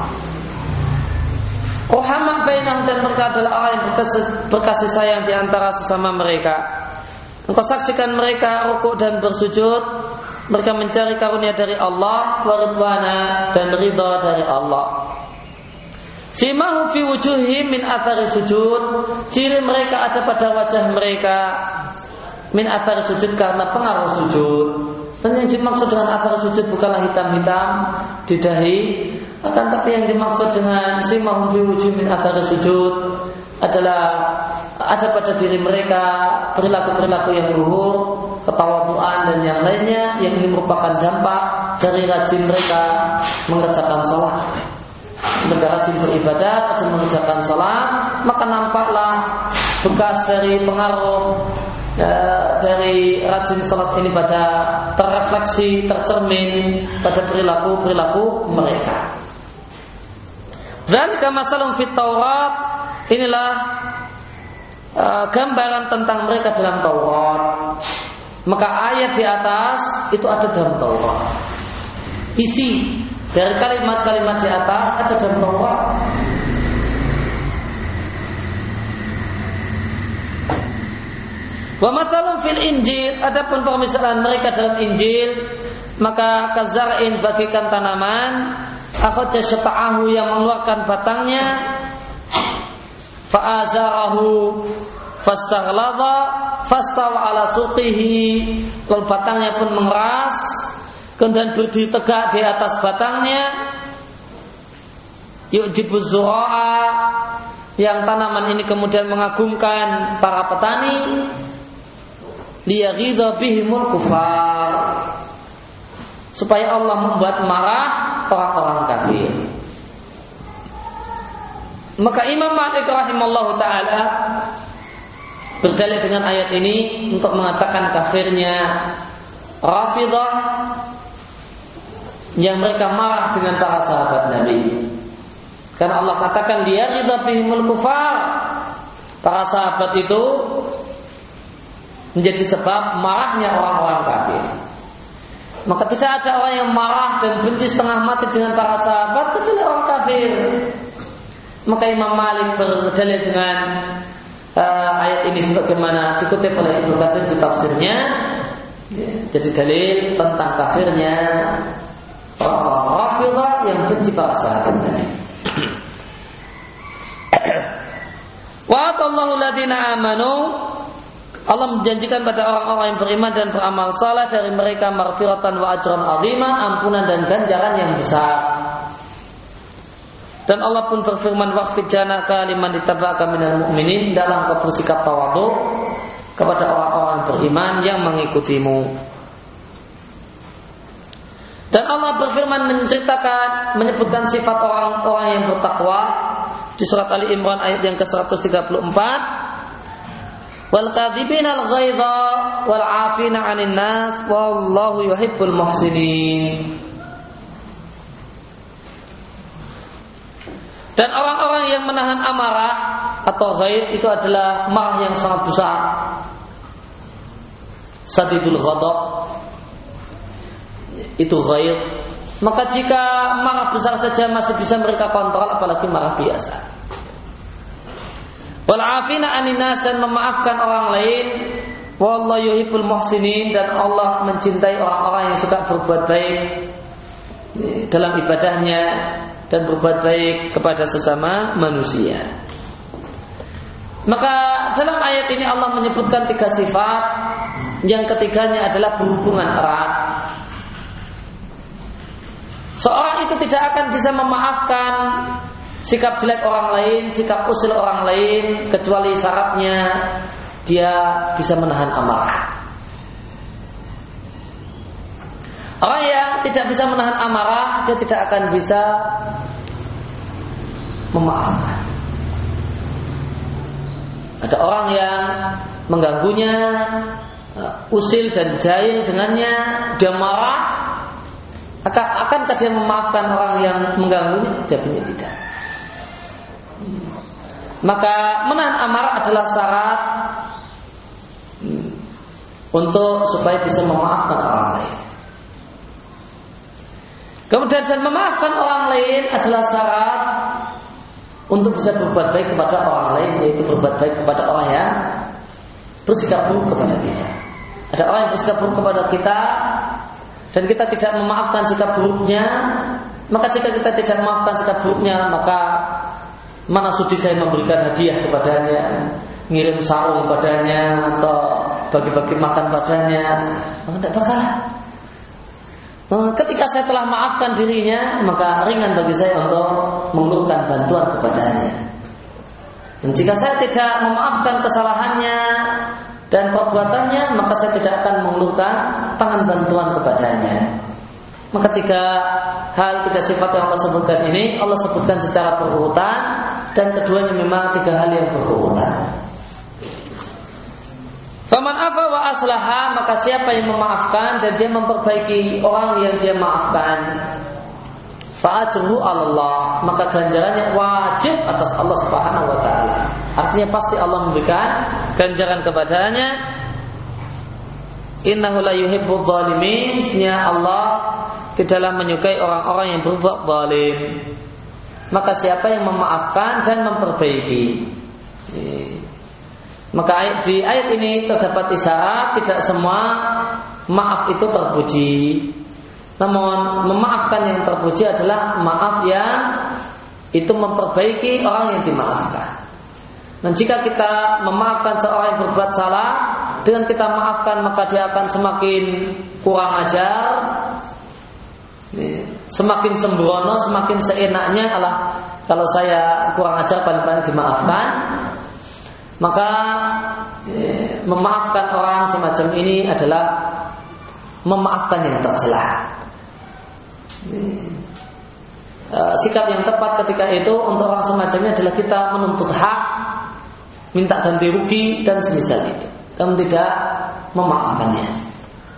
Rahmah bainahum, dan mereka adalah orang yang berkasih sayang di antara sesama mereka. Engkau saksikan mereka rukuk dan bersujud, mereka mencari karunia dari Allah, wa ridwana, dan ridha dari Allah. Simahu fi wujuhihim min athari sujud, ciri mereka ada pada wajah mereka min athari sujud, karena pengaruh sujud. Dan yang dimaksud dengan athari sujud bukanlah hitam-hitam di dahi, akan tapi yang dimaksud dengan simahu fi wujuhihim min athari sujud adalah ada pada diri mereka perilaku-perilaku yang luhur, ketawaduan dan yang lainnya, yang ini merupakan dampak dari rajin mereka mengerjakan salat. Mereka rajin beribadat, rajin mengerjakan salat, maka nampaklah bekas dari pengaruh dari rajin salat ini pada terrefleksi, tercermin pada perilaku-perilaku mereka. Dan kama masalun fit Taurat, inilah gambaran tentang mereka dalam Taurat. Maka ayat di atas itu ada dalam Taurat. Isi dari kalimat-kalimat di atas ada dalam Taurat. Wa masalun fil Injil, adapun permisalan mereka dalam Injil, maka kazar'in, bagikan tanaman, akhadja syata'ahu, yang mengeluarkan batangnya, fa'azarahu fastaghlaba fastawa ala suqihi, lalu batangnya pun mengeras, kemudian berdiri tegak di atas batangnya, yu'jibu zura'a, yang tanaman ini kemudian mengagumkan para petani, liyaghidha bihimul kufar, supaya Allah membuat marah orang-orang kafir. Maka Imam Malik rahimallahu ta'ala berdalil dengan ayat ini untuk mengatakan kafirnya Rafidah yang mereka marah dengan para sahabat Nabi. Karena Allah katakan liyaghidha bihimul kufar, para sahabat itu menjadi sebab marahnya orang-orang kafir. Maka tidak ada orang yang marah dan benci setengah mati dengan para sahabat kecuali orang kafir. Maka Imam Malik berdalil dengan ayat ini sebagaimana dikutip oleh Ibnu Katsir di tafsirnya. Jadi dalil tentang kafirnya orang-orang Rafidah yang benci para sahabat Nabi. Wa atallahu ladina amanu, Allah menjanjikan pada orang-orang yang beriman dan beramal saleh dari mereka maghfiratan wa ajran azima, ampunan dan ganjaran yang besar. Dan Allah pun berfirman, waqfid janaka liman dittaba'aka minal mu'minin, dalam kau bersikap tawadhu kepada orang-orang beriman yang mengikutimu. Dan Allah berfirman menceritakan, menyebutkan sifat orang-orang yang bertakwa di surat Ali Imran ayat yang ke-134. Wal kadzibina al-ghaidha wal 'afina 'anil nas wallahu yuhibbul muhsinin. Dan orang-orang yang menahan amarah atau ghaid itu adalah marah yang sangat besar. sadidul ghadab, itu ghaid. Maka jika marah besar saja masih bisa mereka kontrol, apalagi marah biasa. Wal afina anin nas, dan memaafkan orang lain. Wallahu yuhibbul muhsinin, dan Allah mencintai orang-orang yang suka berbuat baik dalam ibadahnya dan berbuat baik kepada sesama manusia. Maka dalam ayat ini Allah menyebutkan 3 sifat. Yang ketiganya adalah berhubungan erat. Seorang itu tidak akan bisa memaafkan sikap jelek orang lain, sikap usil orang lain, kecuali syaratnya dia bisa menahan amarah. Orang yang tidak bisa menahan amarah, dia tidak akan bisa memaafkan. Ada orang yang mengganggunya, usil dan jahil dengannya, dia marah. Akankah dia memaafkan orang yang mengganggunya? Jawabnya tidak. Maka menahan amarah adalah syarat untuk supaya bisa memaafkan orang lain. Kemudian dan memaafkan orang lain adalah syarat untuk bisa berbuat baik kepada orang lain, yaitu berbuat baik kepada orang yang bersikap buruk kepada kita. Ada orang yang bersikap buruk kepada kita dan kita tidak memaafkan sikap buruknya, maka jika kita tidak memaafkan sikap buruknya, maka mana sudi saya memberikan hadiah kepadanya, ngirim sarung padanya, atau bagi-bagi makan padanya, maka tidak bakalan. Ketika saya telah maafkan dirinya, maka ringan bagi saya untuk mengulurkan bantuan kepadanya. Dan jika saya tidak memaafkan kesalahannya dan perbuatannya, maka saya tidak akan mengulurkan tangan bantuan kepadanya. Maka 3 sifat yang Allah sebutkan ini, Allah sebutkan secara berurutan, dan keduanya memang 3 hal yang berurutan. Faman afa wa aslaha, maka siapa yang memaafkan dan dia memperbaiki orang yang dia maafkan, fa ajruhu 'ala Allah, maka ganjarannya wajib atas Allah Subhanahu wa taala. Artinya pasti Allah memberikan ganjaran kepadanya. Innahu la yuhibbudz zalimin, sesungguhnya Allah tidaklah menyukai orang-orang yang berbuat zalim. Maka siapa yang memaafkan dan memperbaiki, maka di ayat ini terdapat isyarat tidak semua maaf itu terpuji. Namun memaafkan yang terpuji adalah maaf yang itu memperbaiki orang yang dimaafkan. Dan jika kita memaafkan seorang yang berbuat salah, dengan kita maafkan maka dia akan semakin kurang ajar, semakin sembrono, semakin seenaknya. Kalau saya kurang ajar paling-paling dimaafkan. Maka memaafkan orang semacam ini adalah memaafkan yang tercela. Sikap yang tepat ketika itu untuk orang semacamnya adalah kita menuntut hak, minta ganti rugi dan semisal itu, dan tidak memaafkannya.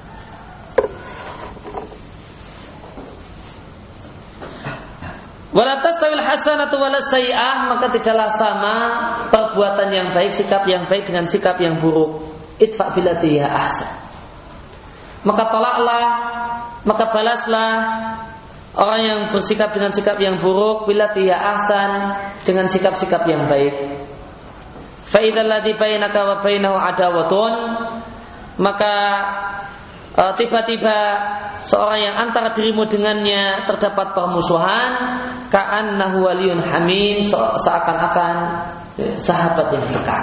Wala tastawil hasanatu wala sayyi'ah, maka tidaklah sama perbuatan yang baik, sikap yang baik dengan sikap yang buruk. Idfa' billati hiya ahsan. Maka tolaklah, maka balaslah orang yang bersikap dengan sikap yang buruk billati hiya ahsan, dengan sikap-sikap yang baik. Fa idzal ladzi bainaka wa bainahu adawatun, maka tiba-tiba seorang yang antara dirimu dengannya terdapat permusuhan, ka'annahu waliyun hamim, seakan-akan sahabat yang dekat.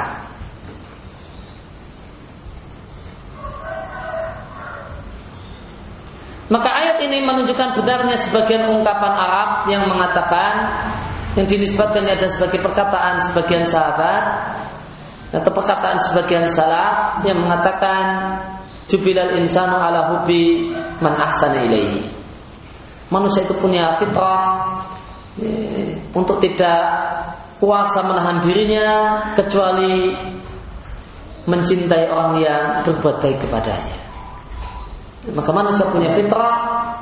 Maka ayat ini menunjukkan benarnya sebagian ungkapan Arab yang mengatakan, yang dinisbatkannya ada sebagai perkataan sebagian sahabat atau perkataan sebagian salaf yang mengatakan jubilal insanu ala hubbi man ahsana ilaihi. Manusia itu punya fitrah untuk tidak kuasa menahan dirinya kecuali mencintai orang yang berbuat baik kepadanya. Maka manusia punya fitrah,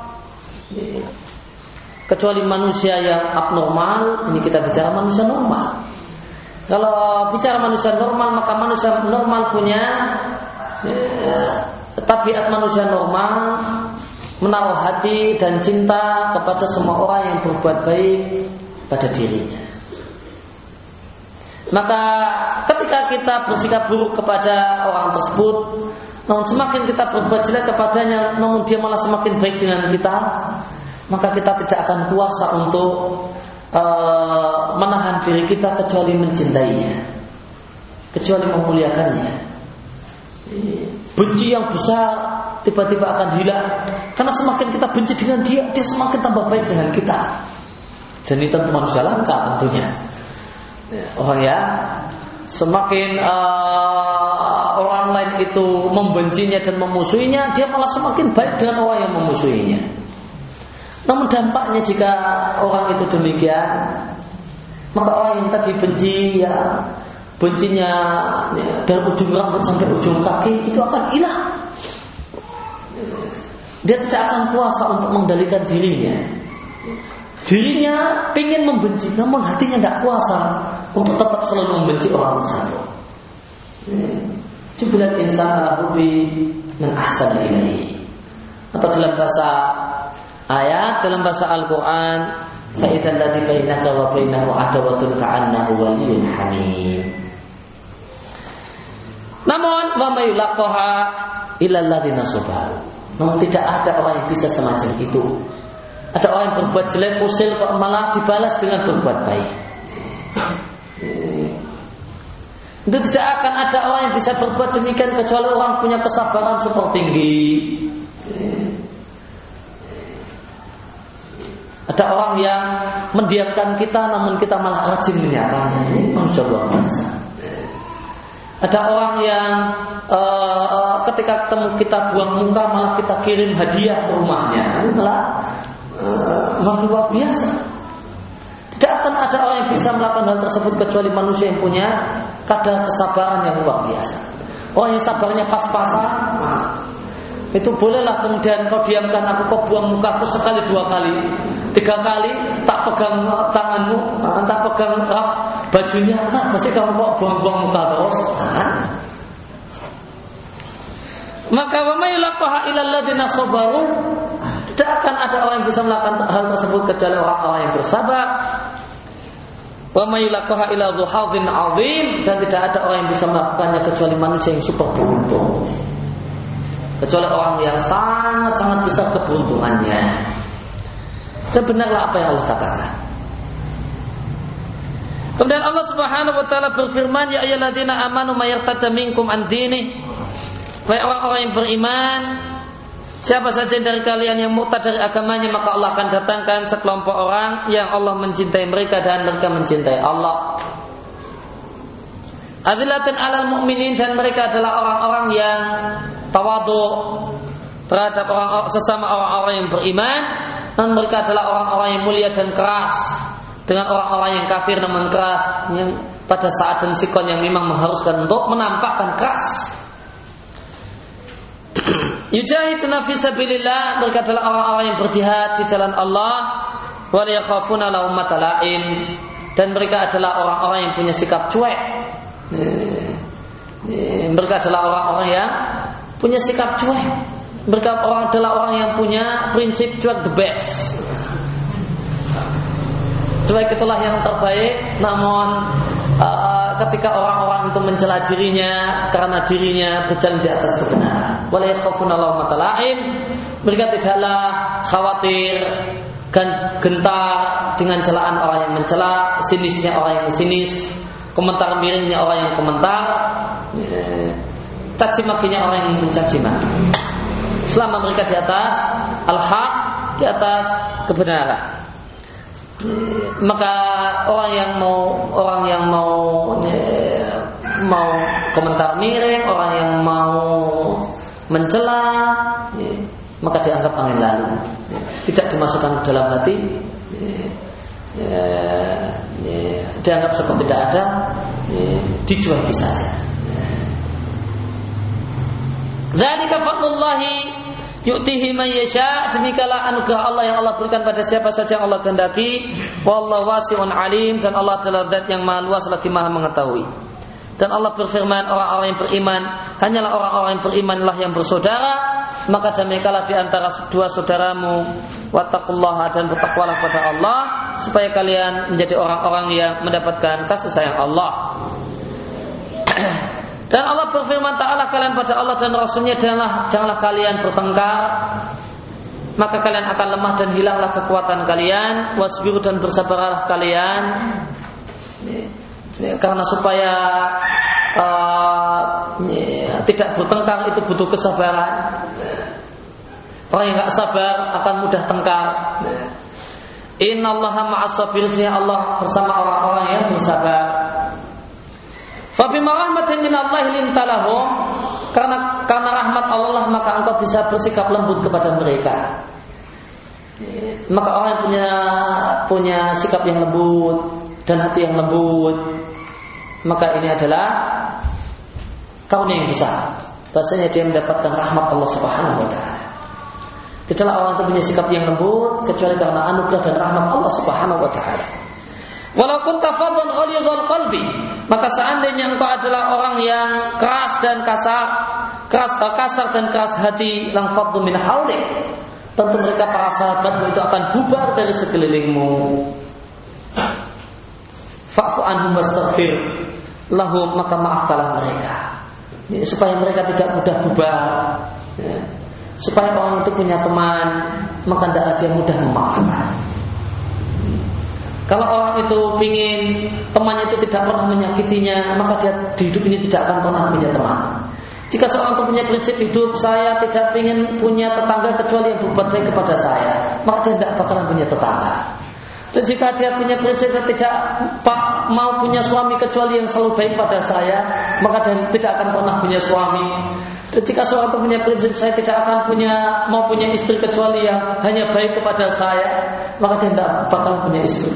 kecuali manusia yang abnormal. Ini kita bicara manusia normal. Kalau bicara manusia normal, maka manusia normal punya tabiat manusia normal menaruh hati dan cinta kepada semua orang yang berbuat baik pada dirinya. Maka ketika kita bersikap buruk kepada orang tersebut, namun semakin kita berbuat jelek kepadanya, namun dia malah semakin baik dengan kita, maka kita tidak akan kuasa untuk menahan diri kita kecuali mencintainya, kecuali memuliakannya. Benci yang besar tiba-tiba akan hilang, karena semakin kita benci dengan dia, dia semakin tambah baik dengan kita. Dan ini tentu manusia langka tentunya. Orang ya semakin orang lain itu membencinya dan memusuhinya, dia malah semakin baik dengan orang yang memusuhinya. Namun dampaknya jika orang itu demikian, maka orang yang tadi benci, ya bencinya dari ujung rambut sampai ujung kaki itu akan hilang. Dia tidak akan kuasa untuk mengendalikan dirinya. Dirinya ingin membenci, namun hatinya tidak kuasa untuk tetap selalu membenci orang tersebut. Jubilat insan ala hubbi man ahsana ilaihi. Atau dalam bahasa ayat, dalam bahasa Al-Quran, fa idzal ladzi bainaka wa bainahu adawatun ka'annahu waliyyun hamim. Namun wa may yulaqaha illal ladzina sabaru. Namun tidak ada orang yang bisa semacam itu. Ada orang yang berbuat jelek, usil kok malah dibalas dengan berbuat baik. Itu tidak akan ada orang yang bisa berbuat demikian kecuali orang punya kesabaran super tinggi. Ada orang yang mendiamkan kita, namun kita malah rajin menyapanya. Ini manusia luar biasa. Ada orang yang ketika ketemu kita buang muka, malah kita kirim hadiah ke rumahnya. Ini malah luar biasa. Tidak akan ada orang yang bisa melakukan hal tersebut kecuali manusia yang punya kadar kesabaran yang luar biasa. Orang yang sabarnya pas-pasan, itu bolehlah kemudian kau diamkan aku, kau buang mukaku sekali, 2 kali, 3 kali, tak pegang tanganmu, tak pegang bajunya, pasti kamu kok buang-buang muka terus. Maka wa may yulaqaha illal ladzina sabaru. Tidak akan ada orang yang bisa melakukan hal tersebut kecuali orang-orang yang bersabar. Wa may yulaqaha illa dzu hadzin 'adzim, dan tidak ada orang yang bisa melakukannya kecuali manusia yang super beruntung. Kecuali orang yang sangat-sangat besar keberuntungannya. Dan benarlah apa yang Allah katakan. Kemudian Allah Subhanahu wa taala berfirman, ya ayyuhalladzina amanu may yartadda minkum an dinihi. Wahai orang-orang yang beriman, siapa saja dari kalian yang murtad dari agamanya, maka Allah akan datangkan sekelompok orang yang Allah mencintai mereka dan mereka mencintai Allah. Adzillatin 'alal mu'minin, dan mereka adalah orang-orang yang tawadhu terhadap sesama orang-orang yang beriman, dan mereka adalah orang-orang yang mulia dan keras dengan orang-orang yang kafir namun keras, yang pada saat dan sikon yang memang mengharuskan untuk menampakkan keras. Yujahiduna fi sabilillah, mereka adalah orang-orang yang berjihad di jalan Allah, wa la yakhafuna lawmata la'im, dan mereka adalah orang-orang yang punya sikap cuek. Mereka adalah orang-orang yang punya sikap cuek. Mereka adalah orang yang punya prinsip cuek the best. Cuek itulah yang terbaik. Namun ketika orang-orang itu mencela dirinya karena dirinya berjalan di atas kebenaran, wala yakhafuna lawmata la'im, mereka tidaklah khawatir dan gentar dengan celaan orang yang mencela, sinisnya orang yang sinis, komentar miringnya orang yang komentar, caci makinya orang yang mencaci maki. Selama mereka di atas al-haq, di atas kebenaran. Maka orang yang mau komentar miring, orang yang mau mencela, maka dianggap angin lalu, tidak dimasukkan ke dalam hati, dianggap seperti tidak ada, dicueki saja. Dzalika fadlullahi yu'tihi man yasha, demikianlah anugerah Allah yang Allah berikan pada siapa saja yang Allah kehendaki. Wallahu wasi'un alim, dan Allah adalah zat yang maha luas lagi maha mengetahui. Dan Allah berfirman, orang-orang yang beriman hanyalah orang-orang yang berimanlah yang bersaudara, maka demikianlah di antara dua saudaramu. Wattaqullaha, dan bertakwalah kepada Allah supaya kalian menjadi orang-orang yang mendapatkan kasih sayang Allah. Dan Allah berfirman, ta'ala kalian pada Allah dan Rasulnya, janganlah kalian bertengkar, maka kalian akan lemah dan hilanglah kekuatan kalian. Wasbiru, dan bersabarlah kalian. Karena supaya tidak bertengkar itu butuh kesabaran. Orang yang gak sabar akan mudah tengkar. Innallaha ma'as sabirin, Allah bersama orang-orang yang bersabar. Fa bima rahmatin minallahi lintalahum, karena rahmat Allah maka engkau bisa bersikap lembut kepada mereka. Maka orang yang punya sikap yang lembut dan hati yang lembut, maka ini adalah karunia yang besar. Bahasanya dia mendapatkan rahmat Allah Subhanahu wa ta'ala. Tidaklah orang itu punya sikap yang lembut kecuali karena anugerah dan rahmat Allah Subhanahu wa ta'ala. Walau kunta faddan ghalidhal qalbi, maka seandainya engkau adalah orang yang keras dan kasar dan keras hati, lang faddu min hawlik, tentu mereka para sahabatmu itu akan bubar dari sekelilingmu. Fa'fu anhum wastaghfir lahum, maka maafkanlah mereka, supaya mereka tidak mudah bubar. Supaya orang itu punya teman, maka tidaklah dia mudah memaafkan. Kalau orang itu ingin temannya itu tidak pernah menyakitinya, maka dia di hidup ini tidak akan pernah punya teman. Jika seorang itu punya prinsip hidup, saya tidak ingin punya tetangga kecuali yang berbuat baik kepada saya, maka dia tidak bakalan punya tetangga. Dan jika dia punya prinsip tidak mau punya suami kecuali yang selalu baik pada saya, maka dia tidak akan pernah punya suami. Dan jika seorang itu punya prinsip saya tidak akan mau punya istri kecuali yang hanya baik kepada saya, maka dia tidak bakalan punya istri.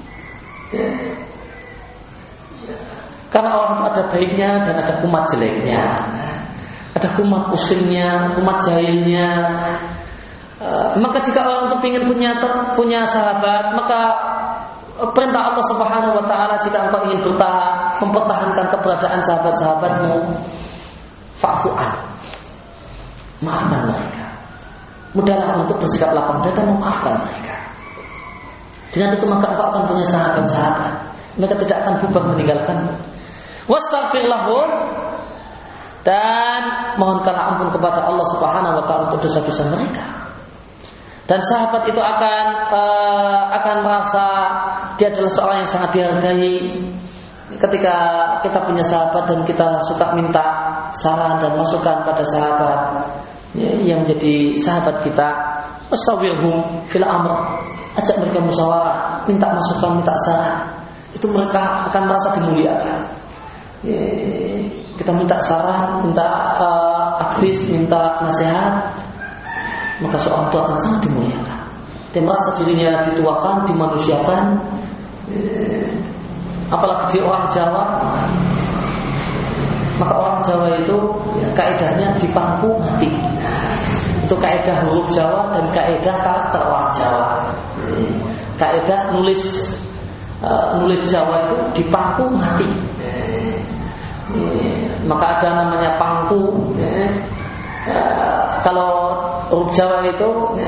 Karena orang itu ada baiknya dan ada kumat jeleknya, ada kumat pusingnya, kumat jahilnya. Maka jika orang itu ingin punya sahabat, maka perintah Allah Subhanahu wa ta'ala, jika engkau ingin mempertahankan keberadaan sahabat-sahabatmu, fa'fu an, maafkan mereka. Mudahlah untuk bersikap lapang dada memaafkan mereka. Dengan itu maka engkau akan punya sahabat-sahabat, mereka tidak akan bubar meninggalkanmu. Wastaghfir lahum, dan mohonkanlah ampun kepada Allah Subhanahu wa ta'ala untuk dosa-dosa mereka. Dan sahabat itu akan merasa dia adalah seorang yang sangat dihargai. Ketika kita punya sahabat dan kita suka minta saran dan masukan pada sahabat yang menjadi sahabat kita, wasawirhum fil amr, ajak mereka musyawarah, minta masukan, minta saran, itu mereka akan merasa dimuliakan. Kita minta saran, minta advice, minta nasihat, maka seorang itu akan sangat dimuliakan. Dia merasa dirinya dituakan, dimanusiakan. Apalagi di orang Jawa, maka orang Jawa itu kaedahnya dipangku mati. Itu kaedah huruf Jawa dan kaedah karakter orang Jawa. Kaedah nulis Jawa itu dipangku mati. Maka ada namanya pangku. Kalau huruf Jawa itu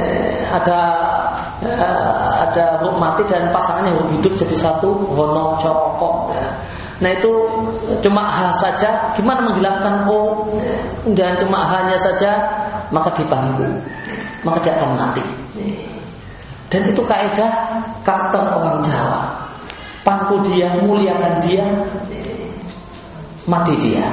ada huruf mati dan pasangannya huruf hidup jadi satu, hono, coroko. Nah itu cuma H saja, gimana menghilangkan O dan cuma H-nya saja, maka dipangku, maka dia akan mati. Dan itu kaidah karakter orang Jawa. Pangku dia, muliakan dia, mati dia.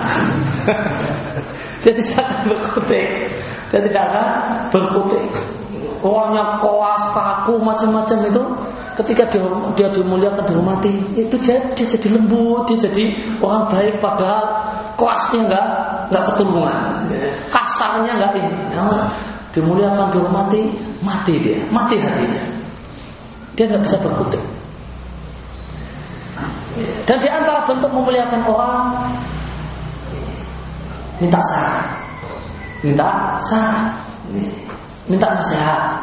Dia tidak akan berkutik. Dia tidak akan berkutik. Orangnya koas, kaku, macam-macam itu, ketika dia dimuliakan, dihormati, itu dia jadi lembut, dia jadi orang baik, padahal koasnya enggak ketulungan, kasarnya enggak ini. Dimuliakan, dihormati, mati dia, mati hatinya. Dia enggak bisa berkutik. Dan di antara bentuk memuliakan orang, minta saran, minta nasihat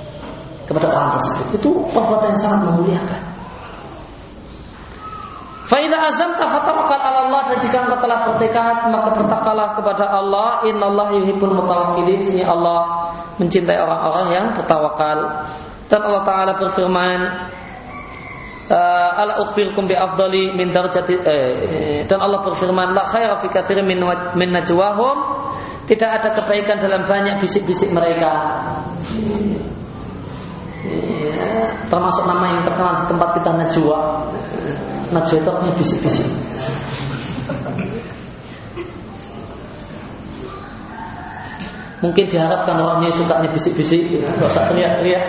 kepada orang tersebut. Itu perbuatan yang sangat memuliakan. Fa idza azamta fatawakkal 'ala Allah, dan jika engkau telah bertekad maka bertakwalah kepada Allah. Innallaha yuhibbul mutawakkilin, sesungguhnya Allah mencintai orang-orang yang bertawakal. Dan Allah Ta'ala berfirman, ala ukhbirukum bi afdali min darajati, dan Allah berfirman, la khaira fi katsirin min najwahum, tidak ada kebaikan dalam banyak bisik-bisik mereka. Termasuk nama yang terkenal di tempat kita, najwa. Najwa itu artinya bisik-bisik. Mungkin diharapkan orangnya sukanya bisik-bisik, enggak usah teriak-teriak.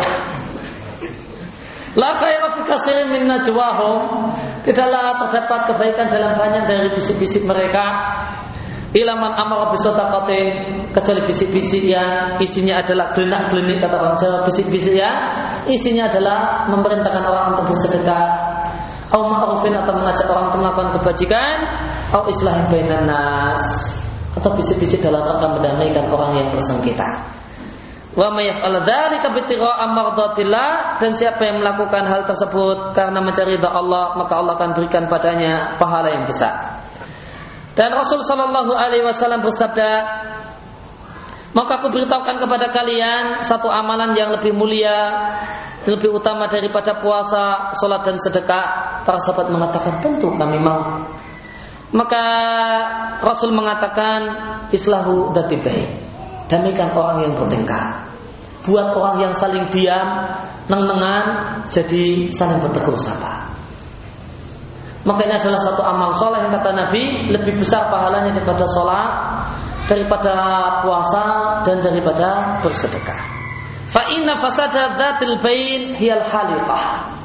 La khaira fi katsirin min najwahum, tidaklah terdapat kebaikan dalam banyak dari bisik-bisik mereka. Ilaman amara bisadaqatin, kecuali bisik-bisik yang isinya adalah gelenak-gelenik, kata orang Jawa. Bisik-bisik yang isinya adalah memerintahkan orang untuk bersedekah, au ma'rufin, atau mengajak orang untuk melakukan kebajikan, au islahin bainan nas, atau bisik-bisik dalam rangka mendamaikan orang yang bersengketa. Wa may yaf'al dzalika bitigha'a mardatillah, dan siapa yang melakukan hal tersebut karena mencari ridha Allah, maka Allah akan berikan padanya pahala yang besar. Dan Rasul sallallahu alaihi wasallam bersabda, maka aku beritahukan kepada kalian satu amalan yang lebih mulia, lebih utama daripada puasa, salat dan sedekah. Para sahabat mengatakan, tentu kami mau. Maka Rasul mengatakan, islahu dzati bain, damaikan orang yang bertengkar. Buat orang yang saling diam, neng-nengan, jadi saling bertegur sapa. Maka ini adalah satu amal soleh yang kata Nabi lebih besar pahalanya daripada sholat, daripada puasa, dan daripada bersedekah. Fa inna fasada dzatil bain hiyal haliqah.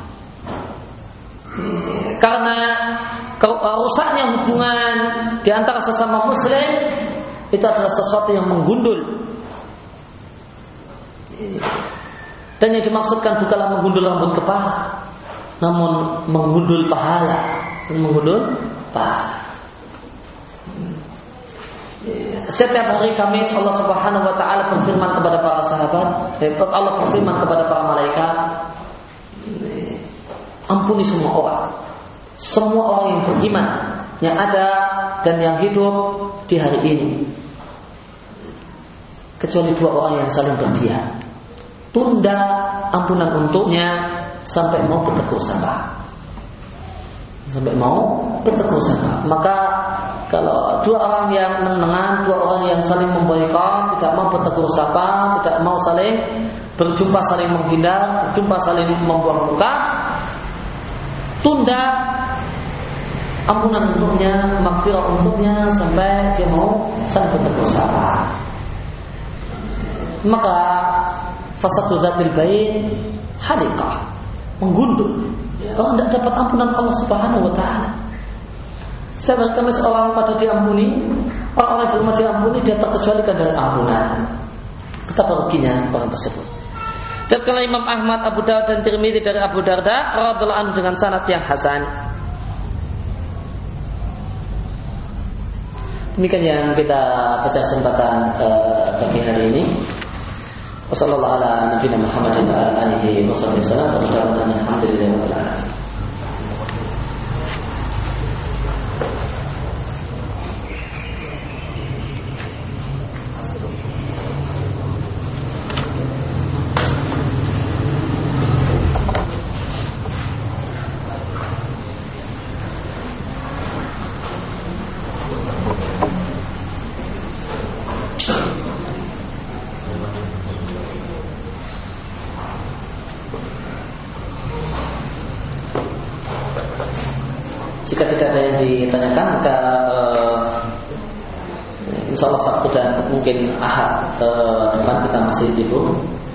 Karena rusaknya hubungan di antara sesama muslim itu adalah sesuatu yang menggundul. Dan yang dimaksudkan bukanlah menggundul rambut kepala, namun menggundul pahala. Setiap hari Kamis Allah Subhanahu wa taala berfirman kepada para sahabat, Allah berfirman kepada para malaikat, ampuni semua orang. Semua orang yang beriman, yang ada dan yang hidup di hari ini, kecuali dua orang yang saling berdiam. Tunda ampunan untuknya sampai mau bertegur sapa. Maka kalau dua orang yang menengan, dua orang yang saling memboikot, tidak mau bertegur sapa, tidak mau saling berjumpa, saling menghindar, berjumpa saling membuang muka, tunda ampunan untuknya, maghfirah untuknya sampai dia mau saling bertegur sapa. Maka fasadu dzatil bain haliqah, menggundul. Orang tidak dapat ampunan Allah Subhanahu wa taala. Setiap kali seorang pada diampuni, orang-orang yang belum diampuni, dia terkecualikan dari ampunan. Betapa ruginya orang tersebut. Dan kalau Imam Ahmad, Abu Dawud dan Tirmidzi dari Abu Darda radhiyallahu anhu dengan sanad yang hasan. Demikian yang kita baca kesempatan pagi hari ini. Wassallallahu ala nabiyina Muhammadin wa ala alihi wasallam. Alhamdulillahirabbil alamin. Jika tidak ada yang ditanyakan, maka insyaallah Sabtu dan mungkin Ahad depan kita masih libur.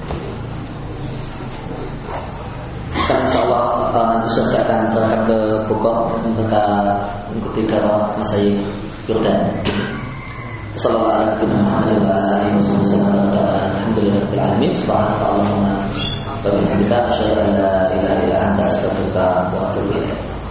Dan insyaallah nanti saya akan berangkat ke Bogor untuk mengikuti dakwah Masyayikh Yordan. Sallallahu alaihi wasallam. Alhamdulillahirabbil alamin. Subhanakallahumma wa bihamdika asyhadu an la ilaha illa anta astaghfiruka wa atubu ilaik.